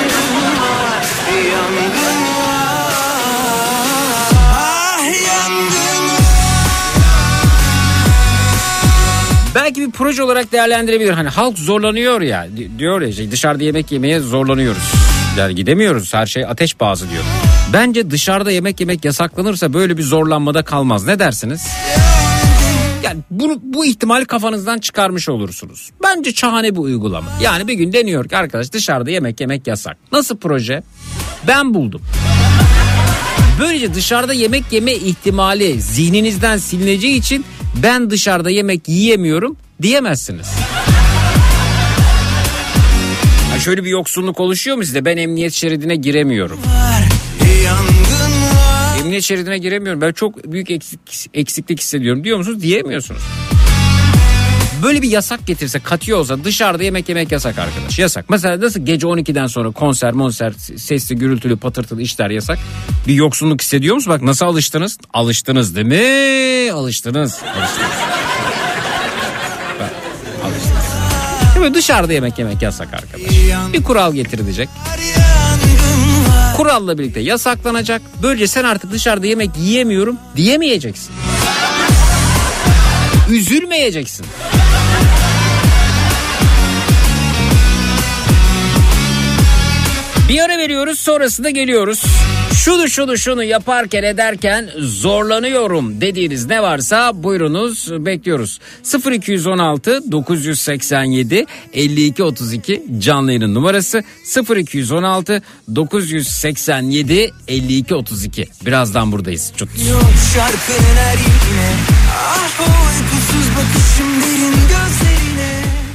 Speaker 5: Belki bir proje olarak değerlendirebilir. Hani halk zorlanıyor ya, diyor ya işte dışarıda yemek yemeye zorlanıyoruz. Yani gidemiyoruz, her şey ateş pahası diyor. Bence dışarıda yemek yemek yasaklanırsa böyle bir zorlanmada kalmaz. Ne dersiniz? Yani bu ihtimali kafanızdan çıkarmış olursunuz. Bence şahane bir uygulama. Yani bir gün deniyor ki arkadaş dışarıda yemek yemek yasak. Nasıl proje? Ben buldum. Böylece dışarıda yemek yeme ihtimali zihninizden silineceği için ben dışarıda yemek yiyemiyorum diyemezsiniz. Ha şöyle bir yoksunluk oluşuyor mu size? Ben emniyet şeridine giremiyorum. Emniyet şeridine giremiyorum. Ben çok büyük eksiklik hissediyorum diyor musunuz? Diyemiyorsunuz. Böyle bir yasak getirse, katı olsa dışarıda yemek yemek yasak arkadaş. Yasak. Mesela nasıl gece 12'den sonra konser, sesli, gürültülü, patırtılı işler yasak. Bir yoksunluk hissediyor musunuz? Bak nasıl alıştınız? Alıştınız değil mi? Alıştınız. Bak, alıştınız. Şimdi dışarıda yemek yemek yasak arkadaş. Bir kural getirilecek. Kuralla birlikte yasaklanacak. Böylece sen artık dışarıda yemek yiyemiyorum diyemeyeceksin. Üzülmeyeceksin. Bir ara veriyoruz, sonrasında geliyoruz. Şunu yaparken ederken zorlanıyorum dediğiniz ne varsa buyurunuz, bekliyoruz. 0216 987 52 32 canlı yayının numarası 0216 987 52 32. Birazdan buradayız. Çok
Speaker 11: yok şarkının her yerine, ah o uykusuz bakışım derin gözlerine.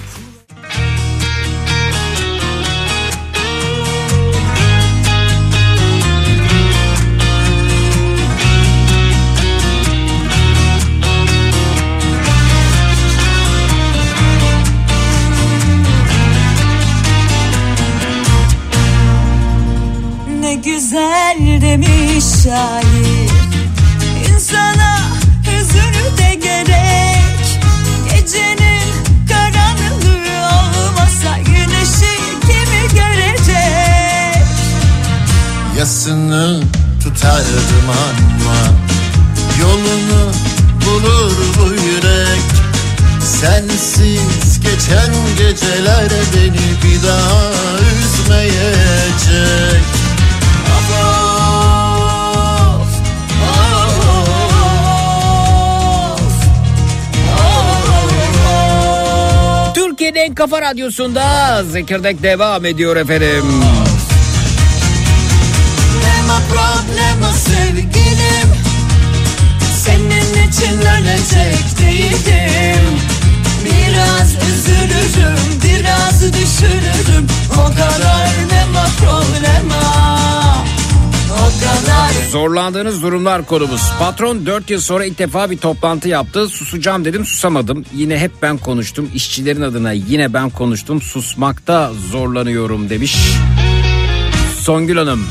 Speaker 9: Ne güzel demiş şair, insana hüzünü de gerek. Gecenin karanlığı olmasa güneşi kimi görecek?
Speaker 12: Yasını tutardım ama yolunu bulur bu yürek. Sensiz geçen geceler beni bir daha üzmeyecek.
Speaker 5: Türkiye'nin en kafa radyosunda Zekirdek devam ediyor efendim.
Speaker 11: Problema problema sevgilim, senin için ölecek değilim. Biraz üzülürüm, biraz düşünürüm, o kadar nema problema.
Speaker 5: Zorlandığınız durumlar konumuz. Patron 4 yıl sonra ilk defa bir toplantı yaptı. Susacağım dedim, susamadım. Yine hep ben konuştum. İşçilerin adına yine ben konuştum. Susmakta zorlanıyorum demiş Songül Hanım.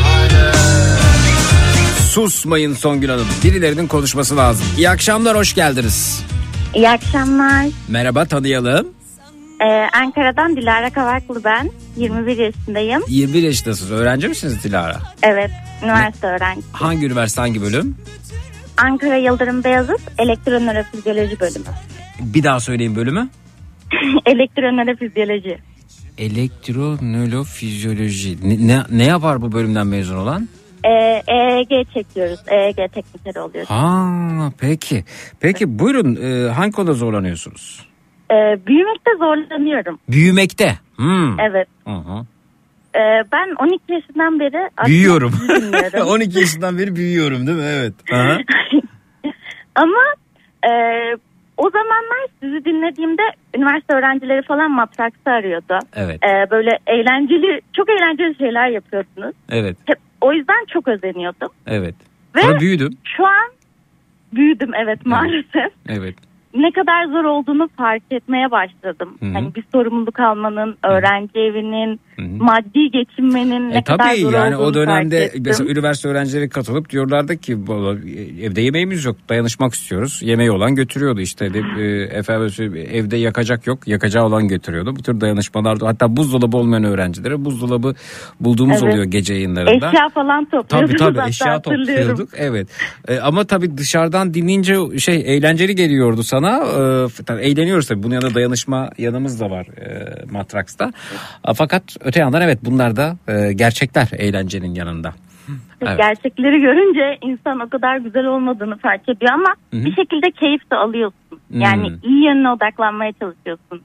Speaker 5: Susmayın Songül Hanım. Birilerinin konuşması lazım. İyi akşamlar, hoş geldiniz.
Speaker 10: İyi akşamlar.
Speaker 5: Merhaba, tanıyalım.
Speaker 10: Ankara'dan Dilara Kavaklı ben. 21 yaşındayım.
Speaker 5: 21 yaşındasınız. Öğrenci misiniz Dilara?
Speaker 10: Evet, üniversite öğrencisiyim.
Speaker 5: Hangi üniversite, hangi bölüm?
Speaker 10: Ankara Yıldırım Beyazıt Elektronörofizyoloji bölümü.
Speaker 5: Bir daha söyleyin bölümü.
Speaker 10: Elektronörofizyoloji.
Speaker 5: Elektronörofizyoloji. Ne yapar bu bölümden mezun olan?
Speaker 10: EEG çekiyoruz. EEG teknikeri oluyoruz.
Speaker 5: Ha, peki. Peki buyurun, hangi konuda zorlanıyorsunuz?
Speaker 10: Büyümekte zorlanıyorum.
Speaker 5: Büyümekte?
Speaker 10: Evet.
Speaker 5: Hı-hı.
Speaker 10: Ben 12 yaşından beri...
Speaker 5: Büyüyorum. 12 yaşından beri büyüyorum değil mi? Evet.
Speaker 10: Ama o zamanlar sizi dinlediğimde üniversite öğrencileri falan matraksı arıyordu.
Speaker 5: Evet.
Speaker 10: Böyle çok eğlenceli şeyler yapıyordunuz.
Speaker 5: Evet.
Speaker 10: O yüzden çok özeniyordum.
Speaker 5: Evet.
Speaker 10: Ve
Speaker 5: sonra büyüdüm.
Speaker 10: Şu an büyüdüm evet maalesef.
Speaker 5: Evet.
Speaker 10: Ne kadar zor olduğunu fark etmeye başladım.
Speaker 5: Hı-hı.
Speaker 10: Hani bir sorumluluk almanın, öğrenci evinin, maddi geçinmenin ne kadar
Speaker 5: tabii
Speaker 10: zor
Speaker 5: yani
Speaker 10: olduğunu
Speaker 5: o dönemde
Speaker 10: fark ettim.
Speaker 5: mesela üniversite öğrencileri katılıp diyorlardı ki evde yemeğimiz yok, dayanışmak istiyoruz. Yemeği olan götürüyordu işte. Efendim evde yakacak yok, yakacağı olan götürüyordu. Bu tür dayanışmalarda hatta buzdolabı olmayan öğrencilere buzdolabı bulduğumuz oluyor gece yayınlarında.
Speaker 10: Eşya falan topluyorduk.
Speaker 5: Tabii eşya topluyorduk. Evet. Ama tabii dışarıdan dinleyince eğlenceli geliyordu sana. Tabii eğleniyoruz tabii. Bunun yanında dayanışma yanımız da var Matraks'ta. Fakat öte yandan evet bunlar da gerçekler eğlencenin yanında. Evet.
Speaker 10: Gerçekleri görünce insan o kadar güzel olmadığını fark ediyor ama
Speaker 5: Hı-hı.
Speaker 10: bir şekilde keyif de alıyorsun. Yani iyi yönüne odaklanmaya çalışıyorsun.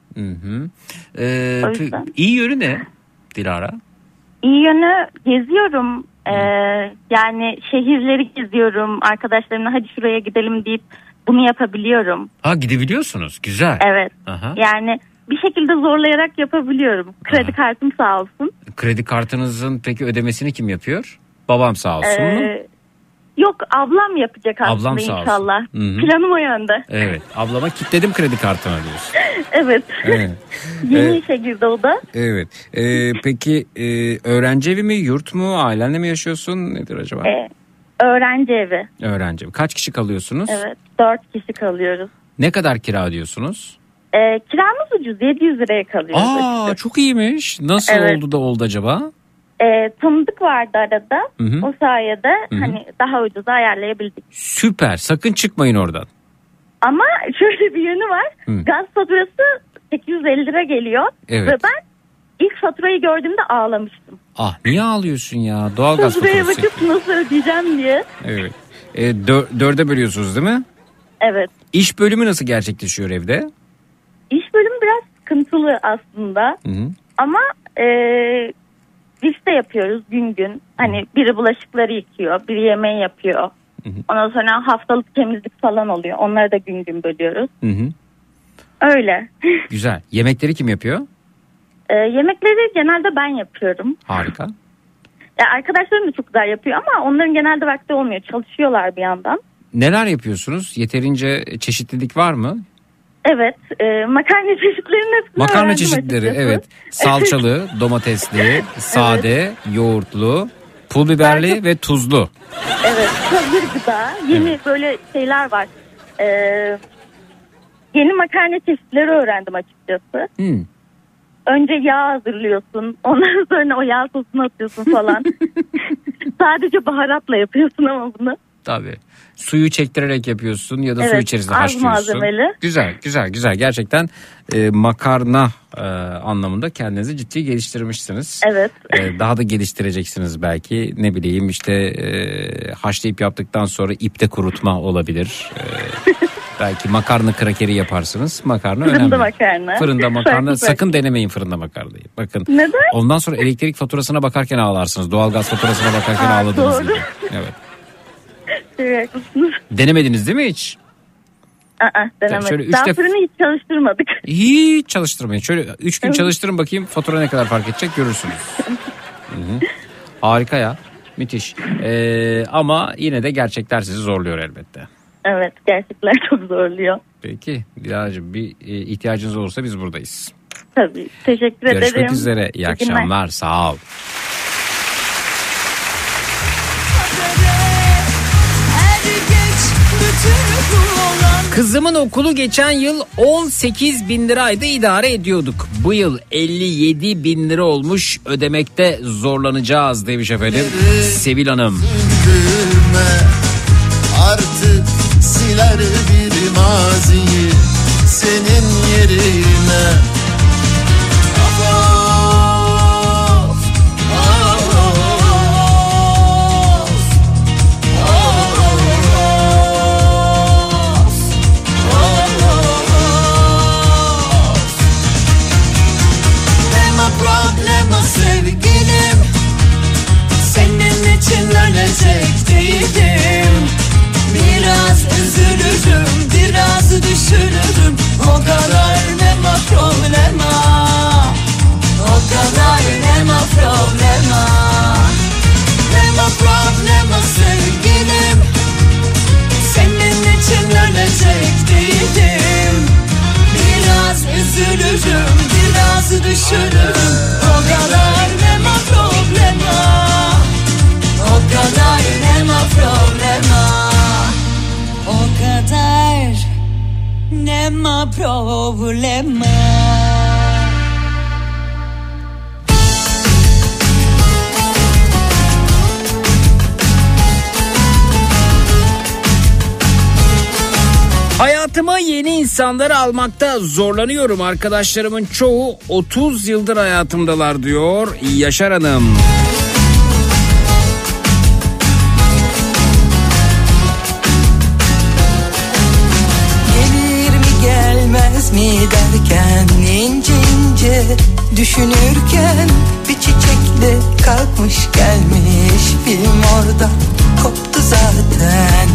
Speaker 10: O yüzden.
Speaker 5: İyi yönü ne Dilara?
Speaker 10: İyi yönü geziyorum. Yani şehirleri geziyorum. Arkadaşlarımla hadi şuraya gidelim deyip bunu yapabiliyorum.
Speaker 5: Gidebiliyorsunuz. Güzel.
Speaker 10: Evet.
Speaker 5: Aha.
Speaker 10: Yani bir şekilde zorlayarak yapabiliyorum. Kredi kartım sağ olsun.
Speaker 5: Kredi kartınızın peki ödemesini kim yapıyor? Babam sağ olsun mu?
Speaker 10: Yok ablam yapacak aslında
Speaker 5: Ablam sağ olsun.
Speaker 10: inşallah.
Speaker 5: Hı-hı.
Speaker 10: Planım o yönde.
Speaker 5: Evet. Ablama kilitledim kredi kartını diyorsun.
Speaker 10: Evet.
Speaker 5: Evet.
Speaker 10: Yeni işe girdi o da.
Speaker 5: Evet. Peki öğrenci evi mi, yurt mu, ailenle mi yaşıyorsun? Nedir acaba?
Speaker 10: Öğrenci evi.
Speaker 5: Öğrenci evi. Kaç kişi kalıyorsunuz?
Speaker 10: Evet. 4 kişi kalıyoruz.
Speaker 5: Ne kadar kira ödüyorsunuz?
Speaker 10: Kiramız ucuz. 700 liraya kalıyoruz.
Speaker 5: Çok iyiymiş. Nasıl oldu da oldu acaba?
Speaker 10: Tanıdık vardı arada.
Speaker 5: Hı-hı.
Speaker 10: O sayede
Speaker 5: Hı-hı.
Speaker 10: hani daha ucuza ayarlayabildik.
Speaker 5: Süper. Sakın çıkmayın oradan.
Speaker 10: Ama şöyle bir yönü var. Gaz faturası 850 lira geliyor.
Speaker 5: Evet.
Speaker 10: Ve ben ilk faturayı gördüğümde ağlamıştım.
Speaker 5: Niye ağlıyorsun ya? Doğalgaz
Speaker 10: faturaya
Speaker 5: faturası.
Speaker 10: bakıp nasıl ödeyeceğim diye.
Speaker 5: Evet. 4'e bölüyorsunuz değil mi?
Speaker 10: Evet.
Speaker 5: İş bölümü nasıl gerçekleşiyor evde?
Speaker 10: İş bölümü biraz sıkıntılı aslında.
Speaker 5: Hı-hı.
Speaker 10: Ama liste yapıyoruz gün gün. Hani biri bulaşıkları yıkıyor, biri yemeği yapıyor. Hı-hı. Ondan sonra haftalık temizlik falan oluyor. Onları da gün gün bölüyoruz.
Speaker 5: Hı-hı.
Speaker 10: Öyle.
Speaker 5: Güzel. Yemekleri kim yapıyor?
Speaker 10: Yemekleri genelde ben yapıyorum.
Speaker 5: Harika.
Speaker 10: Ya arkadaşlarım da çok güzel yapıyor ama onların genelde vakti olmuyor. Çalışıyorlar bir yandan.
Speaker 5: Neler yapıyorsunuz? Yeterince çeşitlilik var mı?
Speaker 10: Evet. Makarna çeşitlerinin hepsini
Speaker 5: Makarna çeşitleri
Speaker 10: açıkçası.
Speaker 5: evet. Salçalı, domatesli, sade, yoğurtlu, pul biberli ve tuzlu.
Speaker 10: Evet. Hazır gıda. Yeni böyle şeyler var. Yeni makarna çeşitleri öğrendim açıkçası. Önce yağ hazırlıyorsun. Ondan sonra o yağ sosunu atıyorsun falan. Sadece baharatla yapıyorsun ama bunu.
Speaker 5: Tabii. Suyu çektirerek yapıyorsun ya da
Speaker 10: evet,
Speaker 5: su içerisinde
Speaker 10: az
Speaker 5: haşlıyorsun.
Speaker 10: Malzemeli.
Speaker 5: Güzel. Gerçekten makarna anlamında kendinizi ciddi geliştirmişsiniz.
Speaker 10: Evet.
Speaker 5: Daha da geliştireceksiniz belki. Ne bileyim işte haşlayıp yaptıktan sonra ipte kurutma olabilir. Belki makarna krakeri yaparsınız. Makarna
Speaker 10: fırında
Speaker 5: önemli.
Speaker 10: Makarna.
Speaker 5: Fırında makarna.
Speaker 10: Farklı.
Speaker 5: Sakın denemeyin fırında makarnayı. Bakın.
Speaker 10: Neden?
Speaker 5: Ondan sonra elektrik faturasına bakarken ağlarsınız. Doğalgaz faturasına bakarken ağladığınız gibi. Evet. Denemediniz değil mi hiç?
Speaker 10: Denemedik.
Speaker 5: Şöyle
Speaker 10: Daha fırını hiç çalıştırmadık.
Speaker 5: Hiç çalıştırmayın. Şöyle 3 gün çalıştırın bakayım fatura ne kadar fark edecek görürsünüz. Harika ya. Müthiş. Ama yine de gerçekler sizi zorluyor elbette.
Speaker 10: Evet, gerçekler çok zorluyor.
Speaker 5: Peki Dilara'cığım bir ihtiyacınız olursa biz buradayız.
Speaker 10: Tabii. Teşekkür ederim.
Speaker 5: Görüşmek üzere. İyi akşamlar. Sağ ol. Kızımın okulu geçen yıl 18 bin liraydı, idare ediyorduk. Bu yıl 57 bin lira olmuş, ödemekte zorlanacağız demiş efendim Sevil Hanım.
Speaker 12: Artık siler bir maziyi senin yerine.
Speaker 11: Sevgilim, senin için ölecek değilim. Biraz üzülürüm, biraz düşünürüm. O kadar nema problema, o kadar nema problema. Nema problema sevgilim, senin
Speaker 9: problema.
Speaker 5: Hayatıma yeni insanları almakta zorlanıyorum. Arkadaşlarımın çoğu 30 yıldır hayatımdalar diyor Yaşar Hanım.
Speaker 9: Gelir mi gelmez mi derken ince ince düşünürken bir çiçekle kalkmış gelmiş, film orada koptu zaten.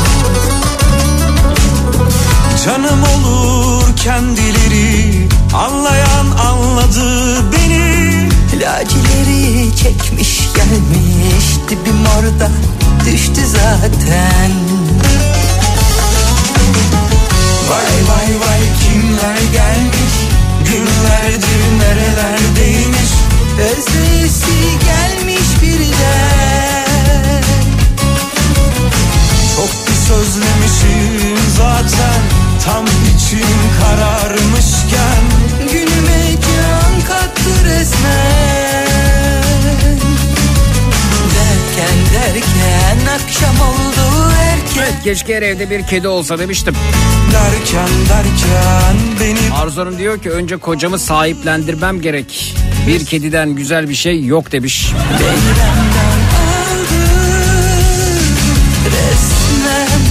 Speaker 11: Canım olur kendileri, anlayan anladı beni.
Speaker 9: Lacileri çekmiş gelmiş, dibim orada düştü zaten.
Speaker 11: Vay vay vay kimler gelmiş, günlerdir nerelerdeymiş.
Speaker 9: Özleyesi gelmiş birden.
Speaker 11: Çok bir sözlemişim zaten, tam içim kararmışken.
Speaker 9: Günüme can kattı resmen. Derken akşam oldu erken.
Speaker 5: Evet, keşke her evde bir kedi olsa demiştim.
Speaker 11: Derken beni...
Speaker 5: Arzu Hanım diyor ki önce kocamı sahiplendirmem gerek. Bir kediden güzel bir şey yok demiş.
Speaker 9: Beni benden aldı resmen.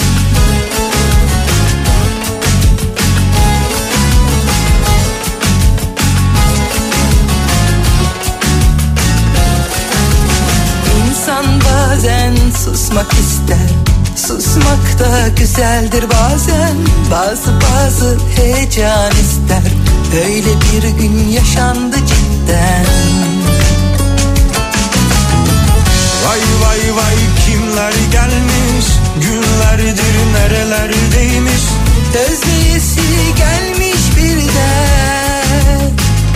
Speaker 9: İnsan bazen susmak ister, susmak da güzeldir bazen. Bazı heyecan ister, öyle bir gün yaşandı cidden.
Speaker 11: Vay vay vay kimler gelmiş, günlerdir nerelerdeymiş.
Speaker 9: Özleyesi gelmiş birden.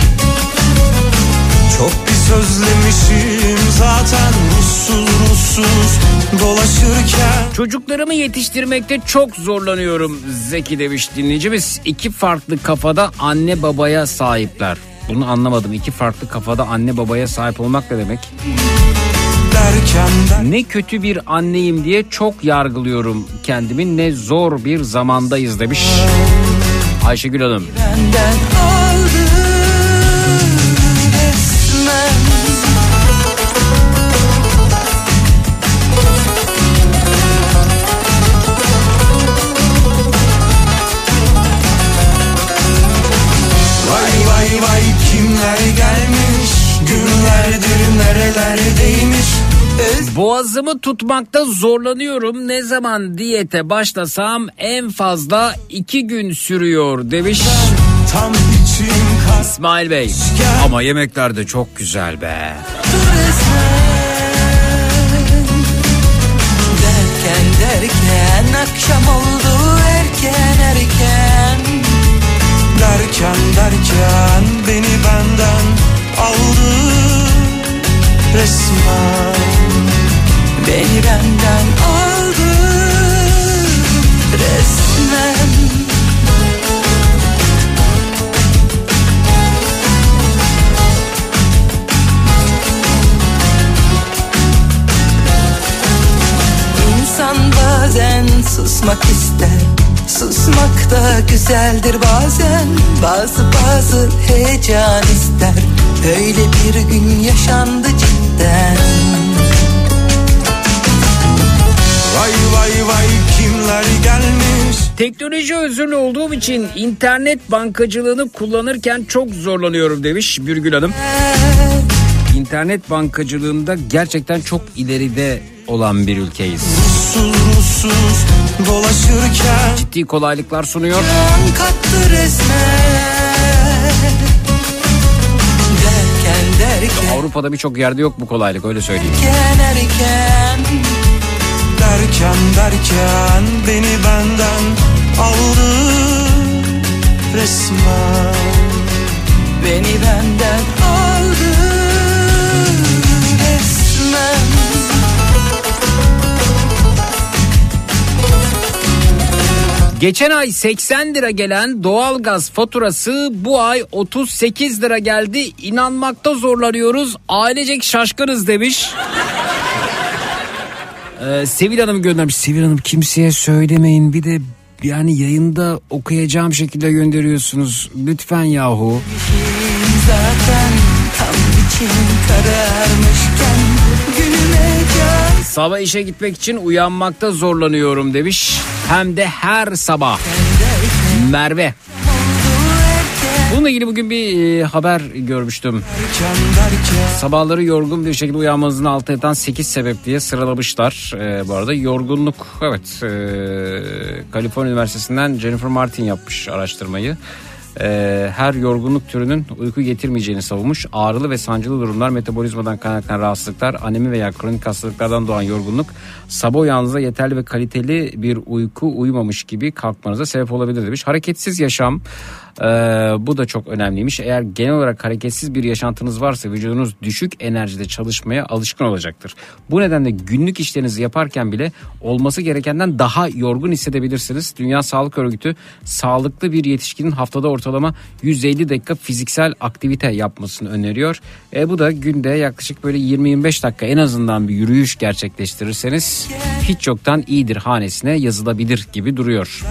Speaker 11: Çok bir sözlemişim zaten, ruhsuz dolaşırken.
Speaker 5: Çocuklarımı yetiştirmekte çok zorlanıyorum Zeki demiş dinleyicimiz. İki farklı kafada anne babaya sahipler. Bunu anlamadım. İki farklı kafada anne babaya sahip olmak ne demek? Ne kötü bir anneyim diye çok yargılıyorum kendimi. Ne zor bir zamandayız demiş Ayşegül Hanım.
Speaker 9: Benden aldı resmen.
Speaker 11: Vay vay vay kimler gelmiş, günlerdir nerelerdeymiş.
Speaker 5: Boğazımı tutmakta zorlanıyorum. Ne zaman diyete başlasam en fazla 2 gün sürüyor demiş
Speaker 11: Tam içim
Speaker 5: İsmail Bey. Ama yemekler de çok güzel be.
Speaker 9: Derken akşam oldu erken.
Speaker 11: Derken beni benden aldı resmen.
Speaker 9: Beni benden aldı resmen. İnsan bazen susmak ister, susmak da güzeldir bazen. Bazı heyecan ister, öyle bir gün yaşandı cidden.
Speaker 11: Vay vay vay kimler gelmiş.
Speaker 5: Teknoloji özürlü olduğum için internet bankacılığını kullanırken çok zorlanıyorum demiş Birgül Hanım. İnternet bankacılığında gerçekten çok ileride olan bir ülkeyiz.
Speaker 11: Ruhsuz dolaşırken
Speaker 5: ciddi kolaylıklar sunuyor.
Speaker 9: Can kattı resmen. Derken
Speaker 5: Avrupa'da birçok yerde yok bu kolaylık, öyle söyleyeyim.
Speaker 9: erken.
Speaker 11: Derken beni benden aldı resmen.
Speaker 9: Beni benden aldı resmen.
Speaker 5: Geçen ay 80 lira gelen doğalgaz faturası bu ay 38 lira geldi. İnanmakta zorlanıyoruz. Ailecek şaşkınız demiş. Sevil Hanım göndermiş. Sevil Hanım kimseye söylemeyin. Bir de yani yayında okuyacağım şekilde gönderiyorsunuz. Lütfen yahu.
Speaker 11: Zaten tam için kararmışken günüme gel.
Speaker 5: Sabah işe gitmek için uyanmakta zorlanıyorum demiş. Hem de her sabah. Merve. Bununla ilgili bugün bir haber görmüştüm. Sabahları yorgun bir şekilde uyanmanızın altına yatan 8 sebep diye sıralamışlar. Bu arada yorgunluk, evet, Kaliforniya Üniversitesi'nden Jennifer Martin yapmış araştırmayı. Her yorgunluk türünün uyku getirmeyeceğini savunmuş. Ağrılı ve sancılı durumlar, metabolizmadan kaynaklanan rahatsızlıklar, anemi veya kronik hastalıklardan doğan yorgunluk, sabah uyandığınızda yeterli ve kaliteli bir uyku uyumamış gibi kalkmanıza sebep olabilir demiş. Hareketsiz yaşam, bu da çok önemliymiş. Eğer genel olarak hareketsiz bir yaşantınız varsa vücudunuz düşük enerjide çalışmaya alışkın olacaktır. Bu nedenle günlük işlerinizi yaparken bile olması gerekenden daha yorgun hissedebilirsiniz. Dünya Sağlık Örgütü sağlıklı bir yetişkinin haftada ortalama 150 dakika fiziksel aktivite yapmasını öneriyor. Bu da günde yaklaşık böyle 20-25 dakika en azından bir yürüyüş gerçekleştirirseniz hiç yoktan iyidir hanesine yazılabilir gibi duruyor.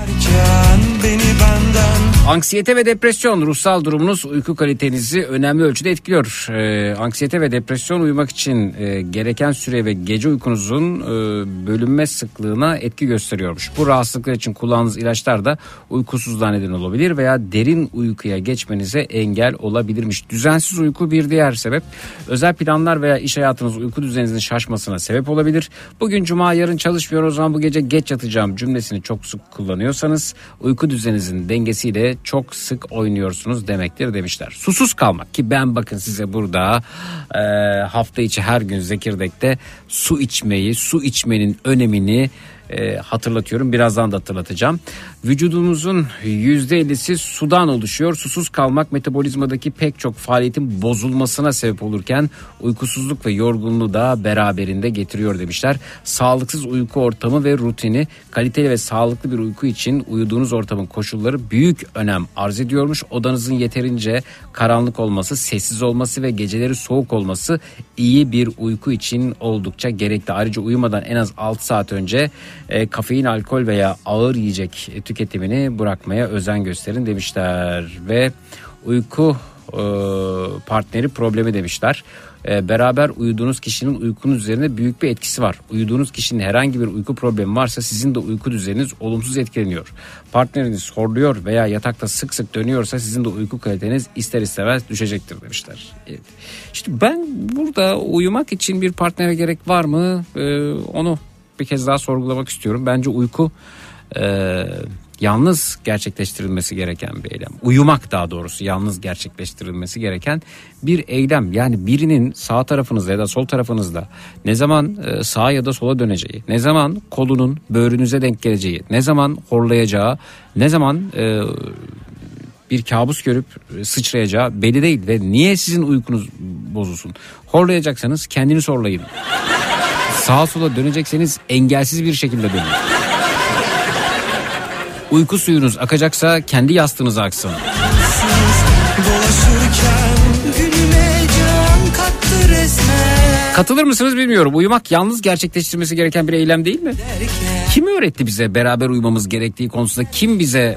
Speaker 5: Anksiyete ve depresyon, ruhsal durumunuz uyku kalitenizi önemli ölçüde etkiliyor. Anksiyete ve depresyon uyumak için gereken süre ve gece uykunuzun bölünme sıklığına etki gösteriyormuş. Bu rahatsızlıklar için kullandığınız ilaçlar da uykusuzluğa neden olabilir veya derin uykuya geçmenize engel olabilirmiş. Düzensiz uyku bir diğer sebep. Özel planlar veya iş hayatınız uyku düzeninizin şaşmasına sebep olabilir. Bugün cuma, yarın çalışmıyor, o zaman bu gece geç yatacağım cümlesini çok sık kullanıyorsanız uyku düzeninizin dengesiyle çok sık oynuyorsunuz demektir demişler. Susuz kalmak, ki ben bakın size burada hafta içi her gün Zekirdek'te su içmeyi, su içmenin önemini hatırlatıyorum. Birazdan da hatırlatacağım. Vücudumuzun %50'si sudan oluşuyor. Susuz kalmak metabolizmadaki pek çok faaliyetin bozulmasına sebep olurken uykusuzluk ve yorgunluğu da beraberinde getiriyor demişler. Sağlıksız uyku ortamı ve rutini, kaliteli ve sağlıklı bir uyku için uyuduğunuz ortamın koşulları büyük önem arz ediyormuş. Odanızın yeterince karanlık olması, sessiz olması ve geceleri soğuk olması iyi bir uyku için oldukça gerekli. Ayrıca uyumadan en az 6 saat önce kafein, alkol veya ağır yiyecek tüketimini bırakmaya özen gösterin demişler. Ve uyku partneri problemi demişler. Beraber uyuduğunuz kişinin uykunuz üzerinde büyük bir etkisi var. Uyuduğunuz kişinin herhangi bir uyku problemi varsa sizin de uyku düzeniniz olumsuz etkileniyor. Partneriniz horluyor veya yatakta sık sık dönüyorsa sizin de uyku kaliteniz ister istemez düşecektir demişler. Evet. İşte ben burada uyumak için bir partnere gerek var mı? Onu bir kez daha sorgulamak istiyorum. Bence uyku yalnız gerçekleştirilmesi gereken bir eylem. Uyumak, daha doğrusu yalnız gerçekleştirilmesi gereken bir eylem. Yani birinin sağ tarafınızda ya da sol tarafınızda ne zaman sağa ya da sola döneceği, ne zaman kolunun böğrünüze denk geleceği, ne zaman horlayacağı, ne zaman bir kabus görüp sıçrayacağı belli değil. Ve niye sizin uykunuz bozulsun? Horlayacaksanız kendiniz horlayın. Sağa sola dönecekseniz engelsiz bir şekilde dönün. Uyku suyunuz akacaksa kendi yastığınıza aksın. Katılır mısınız bilmiyorum. Uyumak yalnız gerçekleştirmesi gereken bir eylem değil mi? Kim öğretti bize beraber uyumamız gerektiği konusunda? Kim bize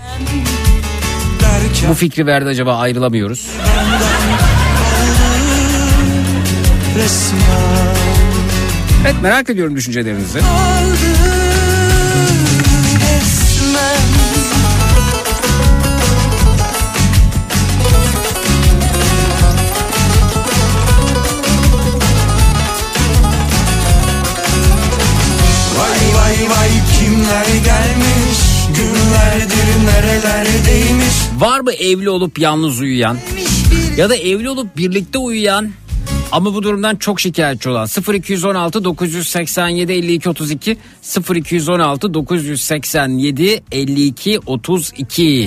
Speaker 5: bu fikri verdi acaba, ayrılamıyoruz? Evet, merak ediyorum düşüncelerinizi.
Speaker 11: Vay vay kimler gelmiş, günlerdir nerelerdeymiş.
Speaker 5: Var mı evli olup yalnız uyuyan ya da evli olup birlikte uyuyan ama bu durumdan çok şikayetçi olan? 0216 987 52 32 0216 987 52 32.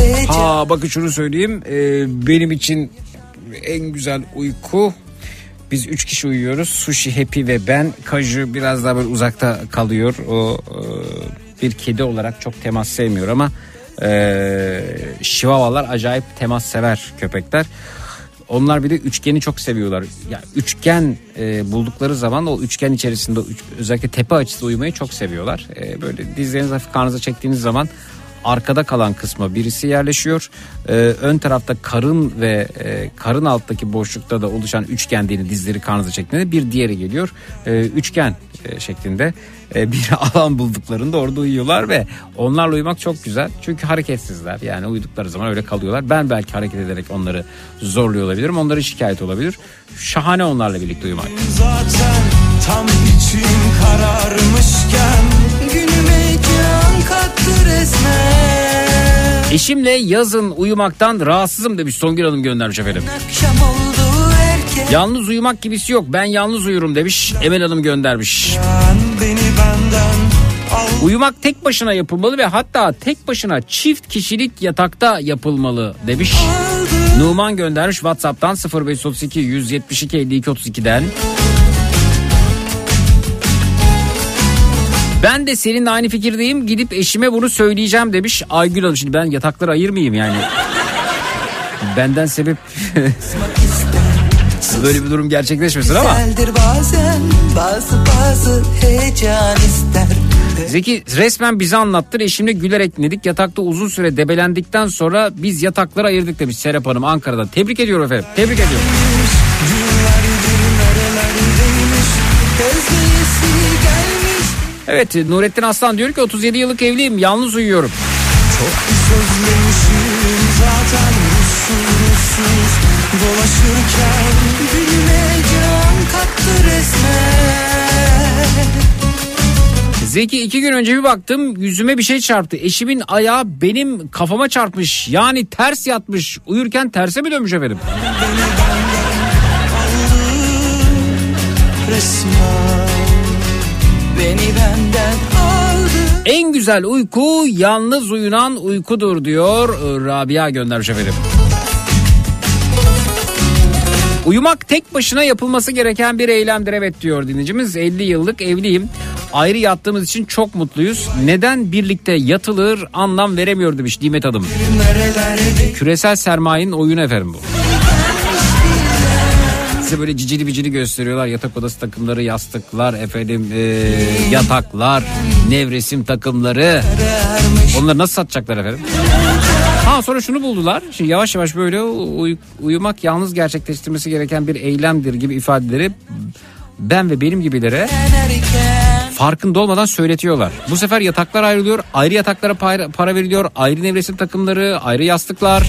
Speaker 5: Bakın şunu söyleyeyim, benim için en güzel uyku Biz 3 kişi uyuyoruz. Sushi, Happy ve ben. Kaju biraz daha böyle uzakta kalıyor. O bir kedi olarak çok temas sevmiyor ama Şivavalar acayip temas sever köpekler. Onlar bir de üçgeni çok seviyorlar. Ya üçgen buldukları zaman o üçgen içerisinde özellikle tepe açısı uyumayı çok seviyorlar. Böyle dizlerinizi hafif karnınıza çektiğiniz zaman arkada kalan kısma birisi yerleşiyor. Ön tarafta karın ve karın alttaki boşlukta da oluşan üçgen değil, dizleri karnınıza çektiğinde bir diğeri geliyor. Üçgen şeklinde bir alan bulduklarında orada uyuyorlar ve onlarla uyumak çok güzel. Çünkü hareketsizler, yani uyudukları zaman öyle kalıyorlar. Ben belki hareket ederek onları zorluyor olabilirim. Onlara şikayet olabilir. Şahane onlarla birlikte uyumak.
Speaker 11: Zaten tam içim kararmışken günüme can kattı resmen.
Speaker 5: Eşimle yazın uyumaktan rahatsızım demiş Songül Hanım, göndermiş efendim. Yalnız uyumak gibisi yok, ben yalnız uyurum demiş Emel Hanım, göndermiş. Uyumak tek başına yapılmalı ve hatta tek başına çift kişilik yatakta yapılmalı demiş. Numan göndermiş WhatsApp'tan 0532 172 52 32'den. Ben de seninle aynı fikirdeyim, gidip eşime bunu söyleyeceğim demiş Aygül Hanım. Şimdi ben yatakları ayırmayayım yani. Benden sebep böyle bir durum gerçekleşmesin ama.
Speaker 11: Bazen bazı heyecan ister.
Speaker 5: Zeki resmen bize anlattır, eşimle gülerek dinledik. Yatakta uzun süre debelendikten sonra biz yatakları ayırdık demiş Serap Hanım Ankara'dan. Tebrik ediyorum efendim, tebrik ediyorum. Evet, Nurettin Aslan diyor ki 37 yıllık evliyim, yalnız uyuyorum.
Speaker 11: Çok sözlemişim zaten ruhsuz dolaşırken günüme can kattı resmen.
Speaker 5: Zeki 2 gün önce bir baktım yüzüme bir şey çarptı. Eşimin ayağı benim kafama çarpmış, yani ters yatmış. Uyurken terse mi dönmüş efendim?
Speaker 11: Beni benden aldı.
Speaker 5: En güzel uyku yalnız uyunan uykudur diyor Rabia, göndermiş efendim. Uyumak tek başına yapılması gereken bir eylemdir, evet diyor dinleyicimiz. 50 yıllık evliyim. Ayrı yattığımız için çok mutluyuz. Neden birlikte yatılır anlam veremiyor demiş Nimet Hanım. Küresel sermayenin oyunu efendim bu. Size böyle cicili bicili gösteriyorlar. Yatak odası takımları, yastıklar, efendim yataklar, nevresim takımları. Onları nasıl satacaklar efendim? Sonra şunu buldular. Şimdi yavaş yavaş böyle uyumak yalnız gerçekleştirmesi gereken bir eylemdir gibi ifadeleri ben ve benim gibilere farkında olmadan söyletiyorlar. Bu sefer yataklar ayrılıyor. Ayrı yataklara para veriliyor. Ayrı nevresim takımları, ayrı yastıklar.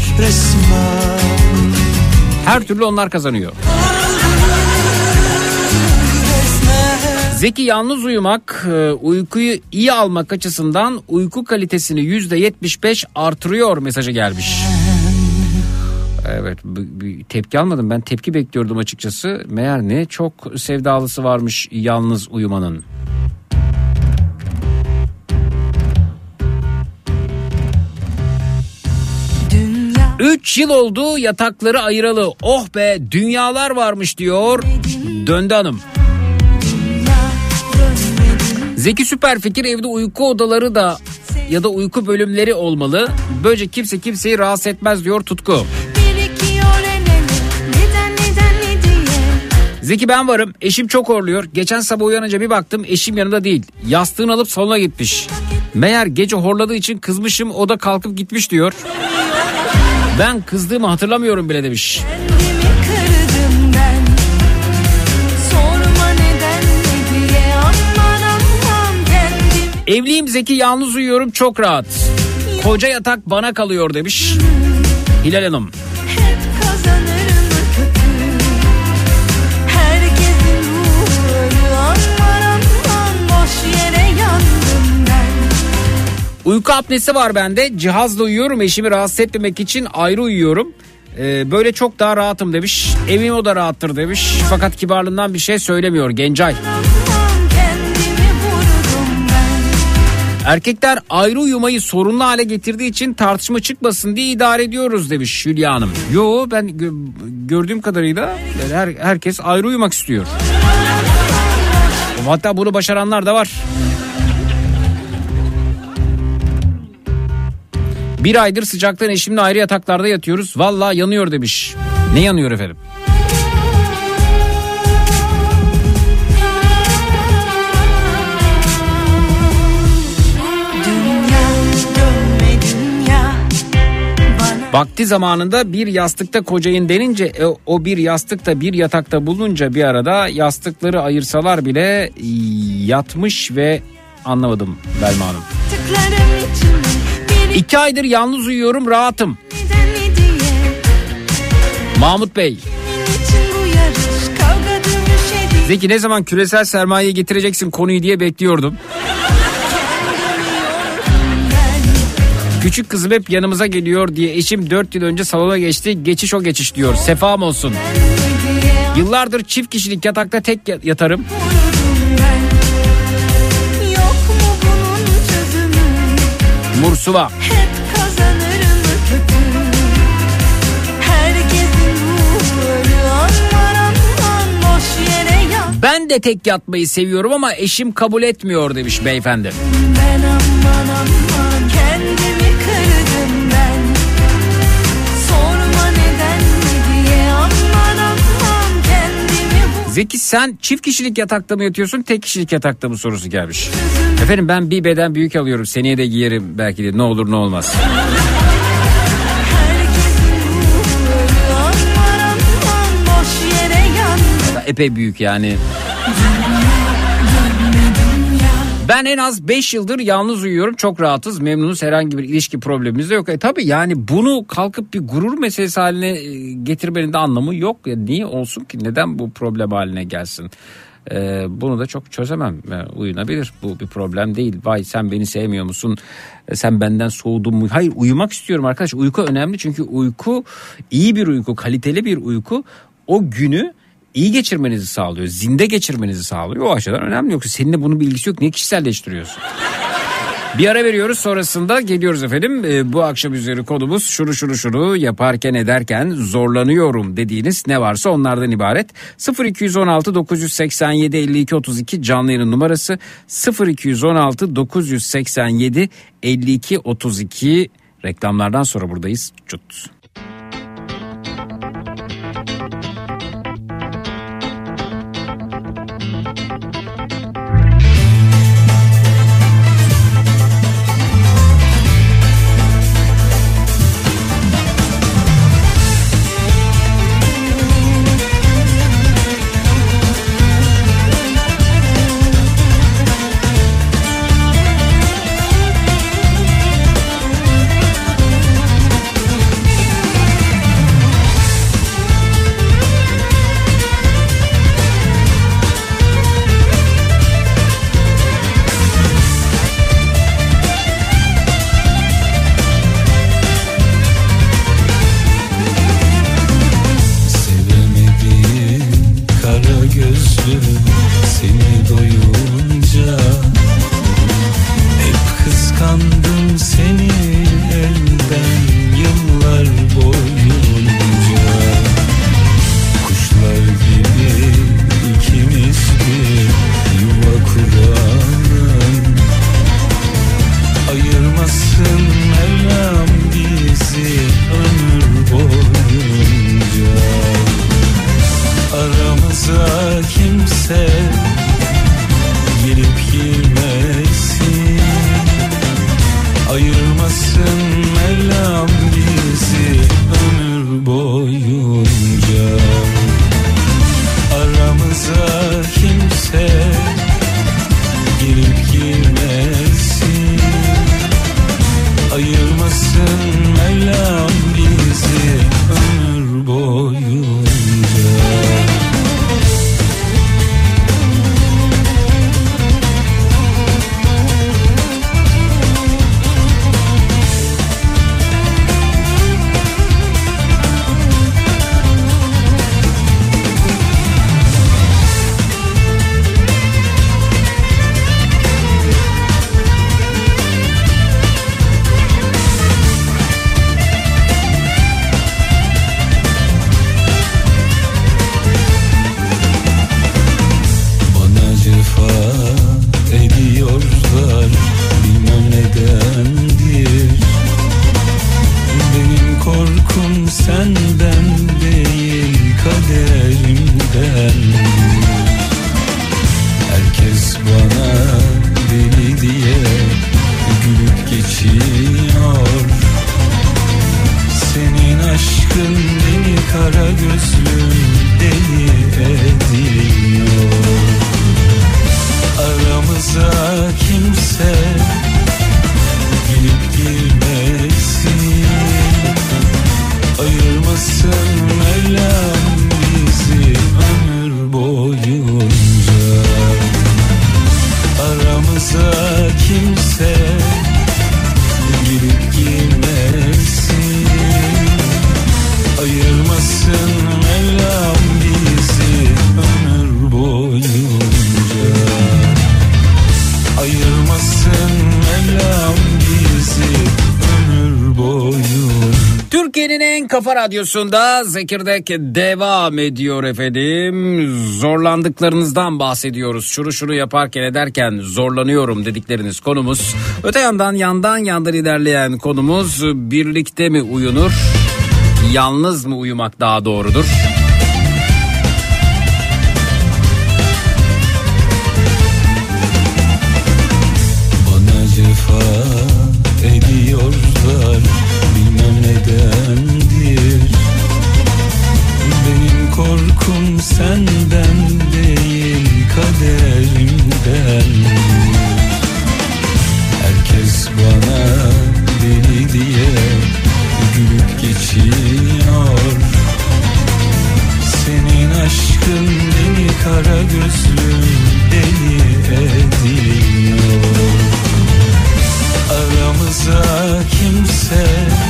Speaker 5: Her türlü onlar kazanıyor. Zeki yalnız uyumak uykuyu iyi almak açısından uyku kalitesini %75 artırıyor mesajı gelmiş. Evet, bir tepki almadım, ben tepki bekliyordum açıkçası. Meğer ne çok sevdalısı varmış yalnız uyumanın. Dünya. 3 yıl oldu yatakları ayıralı, oh be dünyalar varmış diyor Döndü Hanım. Zeki süper fikir, evde uyku odaları da ya da uyku bölümleri olmalı. Böylece kimse kimseyi rahatsız etmez diyor Tutku. Zeki ben varım, eşim çok horluyor. Geçen sabah uyanınca bir baktım eşim yanında değil. Yastığını alıp salona gitmiş. Meğer gece horladığı için kızmışım, o da kalkıp gitmiş diyor. Ben kızdığımı hatırlamıyorum bile demiş. Evliyim Zeki, yalnız uyuyorum, çok rahat. Koca yatak bana kalıyor demiş Hilal Hanım. Uyku apnesi var bende. Cihazla uyuyorum, eşimi rahatsız etmemek için ayrı uyuyorum. Böyle çok daha rahatım demiş. Evim o da rahattır demiş. Fakat kibarlığından bir şey söylemiyor Gencay. Erkekler ayrı uyumayı sorunlu hale getirdiği için tartışma çıkmasın diye idare ediyoruz demiş Hülya Hanım. Yo, ben gördüğüm kadarıyla herkes ayrı uyumak istiyor. Hatta bunu başaranlar da var. Bir aydır sıcaktan eşimle ayrı yataklarda yatıyoruz. Vallahi yanıyor demiş. Ne yanıyor efendim? Vakti zamanında bir yastıkta kocayın denince o bir yastıkta bir yatakta bulununca bir arada yastıkları ayırsalar bile yatmış ve anlamadım Belma Hanım. 2 aydır yalnız uyuyorum, rahatım. Mahmut Bey. Zeki, ne zaman küresel sermaye getireceksin konuyu diye bekliyordum. Küçük kızım hep yanımıza geliyor diye eşim 4 yıl önce salona geçti. Geçiş o geçiş diyor. Sefam olsun. Yıllardır çift kişilik yatakta tek yatarım. Mursuva. Ben de tek yatmayı seviyorum ama eşim kabul etmiyor demiş beyefendi.
Speaker 9: Ben aman kendimi kırdım ben. Sorma neden mi diye aman kendimi.
Speaker 5: Zeki, sen çift kişilik yatakta mı yatıyorsun, tek kişilik yatakta mı sorusu gelmiş. Efendim, ben bir beden büyük alıyorum, seneye de giyerim belki de, ne olur ne olmaz. Epey büyük yani. Ben en az 5 yıldır yalnız uyuyorum. Çok rahatız, memnunuz, herhangi bir ilişki problemimiz de yok. Tabii yani bunu kalkıp bir gurur meselesi haline getirmenin de anlamı yok. Ya niye olsun ki? Neden bu problem haline gelsin? Bunu da çok çözemem. Uyunabilir. Bu bir problem değil. Vay sen beni sevmiyor musun? Sen benden soğudun mu? Hayır, uyumak istiyorum arkadaş. Uyku önemli çünkü uyku, iyi bir uyku, kaliteli bir uyku o günü İyi geçirmenizi sağlıyor. Zinde geçirmenizi sağlıyor. O açıdan önemli. Yoksa seninle bunun bir ilgisi yok. Niye kişiselleştiriyorsun? Bir ara veriyoruz, sonrasında geliyoruz efendim. Bu akşam üzeri konumuz şunu yaparken ederken zorlanıyorum dediğiniz ne varsa onlardan ibaret. 0216 987 52 32 canlı yayın numarası. 0216 987 52 32. Reklamlardan sonra buradayız. Çut. Türkiye'nin Kafa Radyosu'nda Zekirdek devam ediyor efendim. Zorlandıklarınızdan bahsediyoruz. Şunu yaparken ederken zorlanıyorum dedikleriniz konumuz. Öte yandan yandan ilerleyen konumuz birlikte mi uyunur? Yalnız mı uyumak daha doğrudur?
Speaker 6: Bana cefa ediyorlar, bilmem nedendir. Benim korkum senden değil, kaderimden. Herkes bana deli diye gülüp geçiyor. Senin aşkın beni kara gözlüm deli ediyor. Aramıza kimse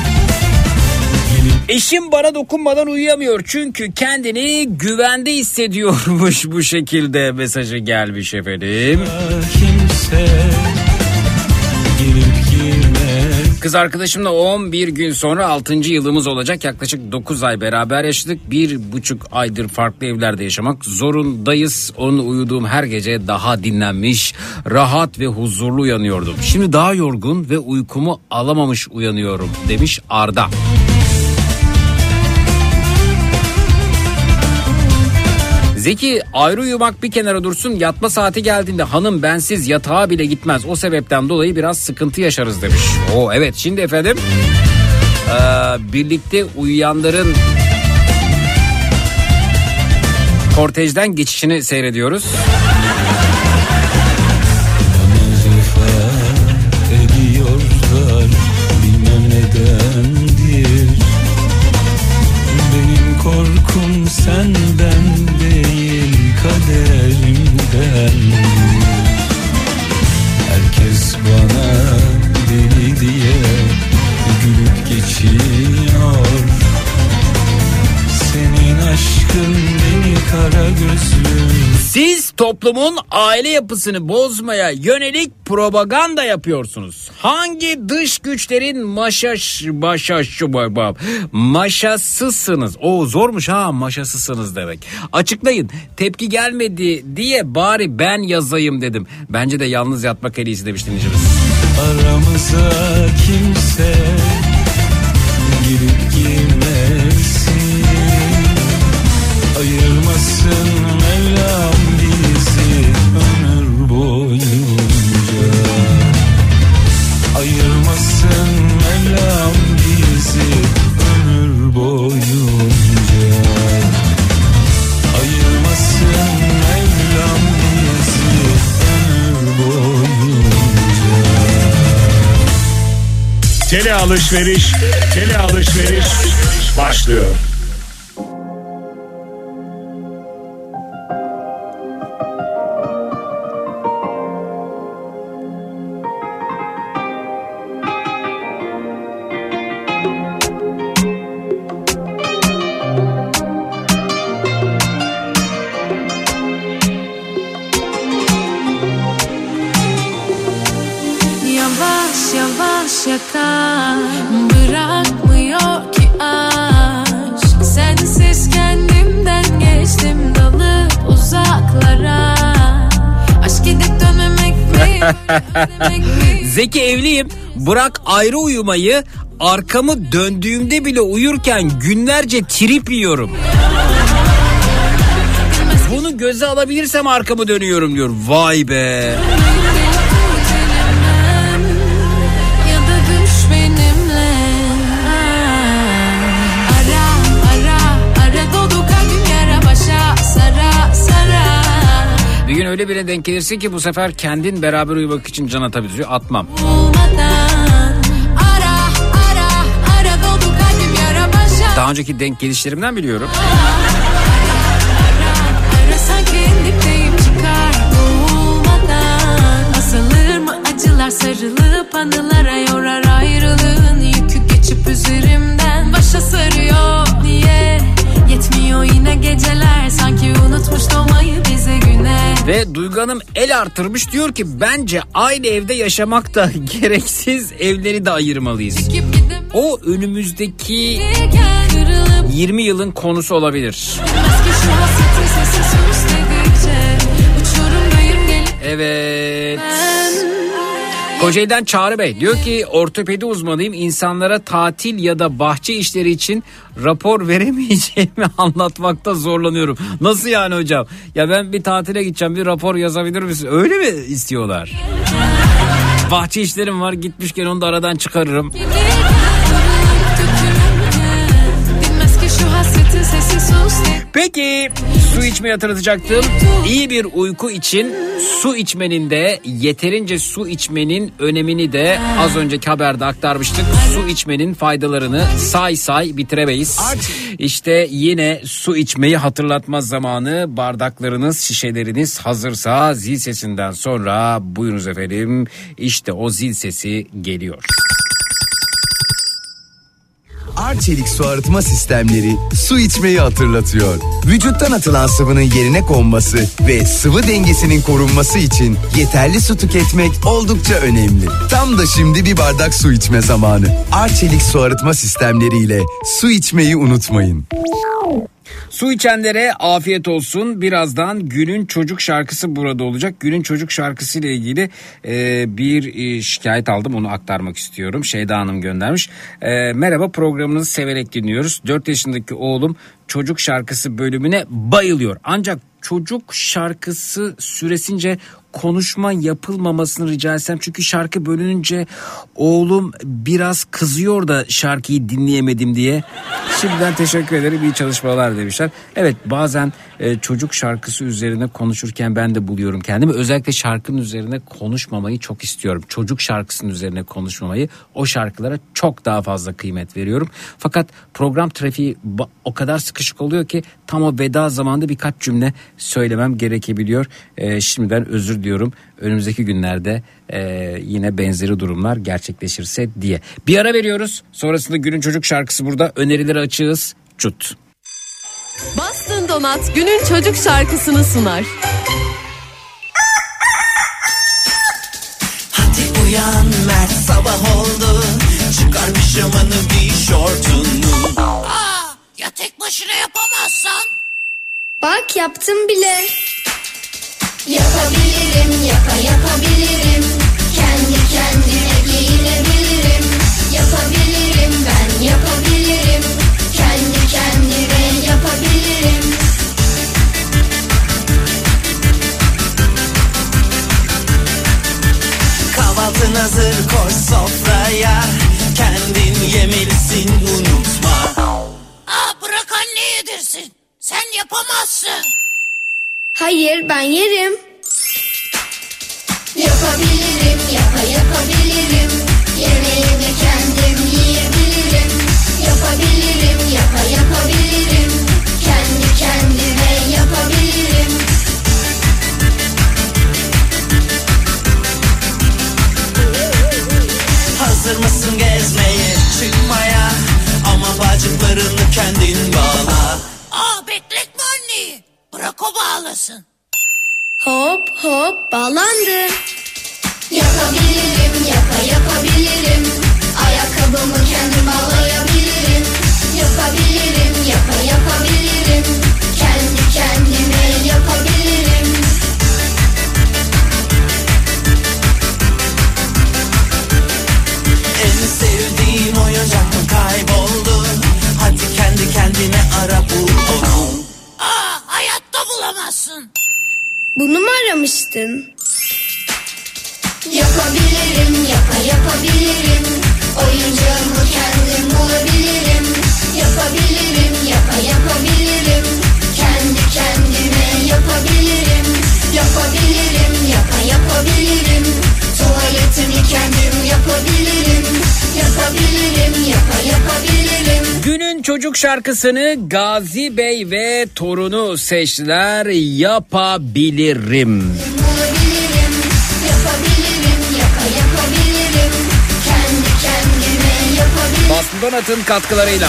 Speaker 5: Eşim bana dokunmadan uyuyamıyor çünkü kendini güvende hissediyormuş, bu şekilde mesajı gelmiş efendim.
Speaker 6: Kimse
Speaker 5: Kız arkadaşımla 11 gün sonra 6. yılımız olacak. Yaklaşık 9 ay beraber yaşadık. 1,5 aydır farklı evlerde yaşamak zorundayız. Onun uyuduğum her gece daha dinlenmiş, rahat ve huzurlu uyanıyordum. Şimdi daha yorgun ve uykumu alamamış uyanıyorum demiş Arda. Zeki, ayrı uyumak bir kenara dursun, yatma saati geldiğinde hanım bensiz yatağa bile gitmez. O sebepten dolayı biraz sıkıntı yaşarız demiş. Evet, şimdi efendim birlikte uyuyanların kortejden geçişini seyrediyoruz.
Speaker 6: ediyorlar, bilmem nedendir. Benim korkum senden değil, kaderimden. Herkes bana deli diye gülüp geçiyor. Senin aşkın beni kara gözlüm.
Speaker 5: Siz toplumun aile yapısını bozmaya yönelik propaganda yapıyorsunuz. Hangi dış güçlerin maşasısınız? Zormuş ha, maşasısınız demek. Açıklayın. Tepki gelmedi diye bari ben yazayım dedim. Bence de yalnız yatmak en iyisi demiş dinleyicimiz.
Speaker 6: Aramıza kimse girip girmesin, ayırmasın Mevlam bizi ömür boyunca. Ayırmasın Mevlam bizi ömür boyunca. Ayırmasın Mevlam bizi ömür boyunca.
Speaker 13: Tele alışveriş başlıyor.
Speaker 9: Yakar, bırakmıyor ki aşk. Sensiz kendimden geçtim, dalıp uzaklara. Aşk gidip dönmemek mi?
Speaker 5: Zeki, evliyim. Bırak ayrı uyumayı, arkamı döndüğümde bile uyurken günlerce trip yiyorum. Bunu göze alabilirsem arkamı dönüyorum diyor. Vay be. Bir gün öyle birine denk gelirsin ki bu sefer kendin beraber uyumak için can atabilir. Atmam. Daha önceki denk gelişlerimden biliyorum.
Speaker 9: Asılır mı acılar, sarılıp anılara yorar ayrılığın yükü geçip üzerimden başa sarıyor. Niye yetmiyor yine geceler, sanki unutmuş doğmayı bize güneş.
Speaker 5: Ve Duygu Hanım el artırmış, diyor ki bence aynı evde yaşamak da gereksiz, evleri de ayırmalıyız. O önümüzdeki 20 yılın konusu olabilir. Evet. Kocaeli'den Çağrı Bey diyor ki ortopedi uzmanıyım, insanlara tatil ya da bahçe işleri için rapor veremeyeceğimi anlatmakta zorlanıyorum. Nasıl yani hocam? Ya ben bir tatile gideceğim, bir rapor yazabilir misin? Öyle mi istiyorlar? Bahçe işlerim var, gitmişken onu da aradan çıkarırım. Peki su içmeyi hatırlatacaktım. İyi bir uyku için su içmenin de, yeterince su içmenin önemini de az önceki haberde aktarmıştık. Su içmenin faydalarını say bitiremeyiz. İşte yine su içmeyi hatırlatma zamanı. Bardaklarınız, şişeleriniz hazırsa zil sesinden sonra buyurunuz efendim. İşte o zil sesi geliyor.
Speaker 14: Arçelik su arıtma sistemleri su içmeyi hatırlatıyor. Vücuttan atılan sıvının yerine konması ve sıvı dengesinin korunması için yeterli su tüketmek oldukça önemli. Tam da şimdi bir bardak su içme zamanı. Arçelik su arıtma sistemleriyle su içmeyi unutmayın.
Speaker 5: Su içenlere afiyet olsun. Birazdan günün çocuk şarkısı burada olacak. Günün çocuk şarkısı ile ilgili bir şikayet aldım. Onu aktarmak istiyorum. Şeyda Hanım göndermiş. Merhaba, programınızı severek dinliyoruz. 4 yaşındaki oğlum çocuk şarkısı bölümüne bayılıyor. Ancak çocuk şarkısı süresince konuşma yapılmamasını rica etsem. Çünkü şarkı bölününce oğlum biraz kızıyor da şarkıyı dinleyemedim diye. Şimdiden teşekkür ederim, iyi çalışmalar demişler. Evet, bazen çocuk şarkısı üzerine konuşurken ben de buluyorum kendimi. Özellikle şarkının üzerine konuşmamayı çok istiyorum. Çocuk şarkısının üzerine konuşmamayı, o şarkılara çok daha fazla kıymet veriyorum. Fakat program trafiği o kadar sıkışık oluyor ki tam o veda zamanında birkaç cümle söylemem gerekebiliyor. Şimdiden özür diliyorum. Önümüzdeki günlerde yine benzeri durumlar gerçekleşirse diye. Bir ara veriyoruz. Sonrasında günün çocuk şarkısı burada. Önerileri açığız. Çut.
Speaker 15: Bastın Donat günün çocuk şarkısını sunar.
Speaker 11: Hadi uyan Mert, sabah oldu. Çıkar pijamanı, giy şortunu.
Speaker 16: Ya tek başına yapamazsan?
Speaker 17: Bak yaptım bile.
Speaker 18: Yapabilirim, yapabilirim. Kendi kendime giyinebilirim. Yapabilirim, ben yapabilirim. Kendi kendime yapabilirim.
Speaker 11: Kahvaltın hazır, koş sofraya. Kendin yemelisin, unutma.
Speaker 16: Bırak anne yedirsin. Sen yapamazsın.
Speaker 17: Hayır, ben yerim.
Speaker 18: Yapabilirim, yapabilirim. Yemeğimi kendim yiyebilirim. Yapabilirim, yapabilirim. Kendi kendime yapabilirim.
Speaker 11: Hazır mısın gezmeye, çıkmaya? Ama bacaklarını kendin bağla.
Speaker 16: Bekletme anneyi. Bırak o bağlasın.
Speaker 17: Hop hop bağlandı.
Speaker 18: Yapabilirim, yapabilirim. Ayakkabımı kendim bağlayabilirim. Yapabilirim, yapabilirim. Kendi kendime yapabilirim.
Speaker 11: En sevdiğin oyuncak mı kayboldu? Hadi kendi kendine ara, bul onu.
Speaker 16: Hayatta bulamazsın.
Speaker 17: Bunu mu aramıştın?
Speaker 18: Yapabilirim, yapabilirim. Oyuncağımı kendim bulabilirim. Yapabilirim, yapabilirim. Kendi kendime yapabilirim. Yapabilirim, yapabilirim. Tuvaletimi kendim yapabilirim. Yapabilirim, yapabilirim.
Speaker 5: Günün çocuk şarkısını Gazi Bey ve torunu seçtiler. Yapabilirim.
Speaker 18: Yapabilirim, yapabilirim. Kendi kendime yapabilirim.
Speaker 5: Boston Donut'ın katkılarıyla.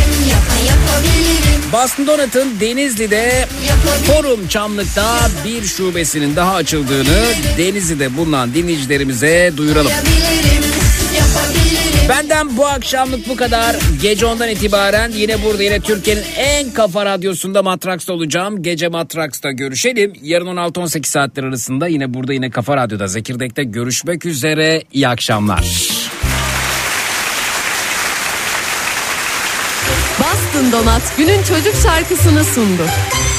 Speaker 5: Boston Donut'ın Denizli'de Forum Çamlık'ta bir şubesinin daha açıldığını Denizli'de bulunan dinleyicilerimize duyuralım. Benden bu akşamlık bu kadar. Gece 10'dan itibaren yine burada, yine Türkiye'nin en kafa radyosunda Matraks'ta olacağım. Gece Matraks'ta görüşelim. Yarın 16-18 saatler arasında yine burada, yine Kafa Radyo'da Zekirdek'te görüşmek üzere. İyi akşamlar.
Speaker 15: Boston Donut günün çocuk şarkısını sundu.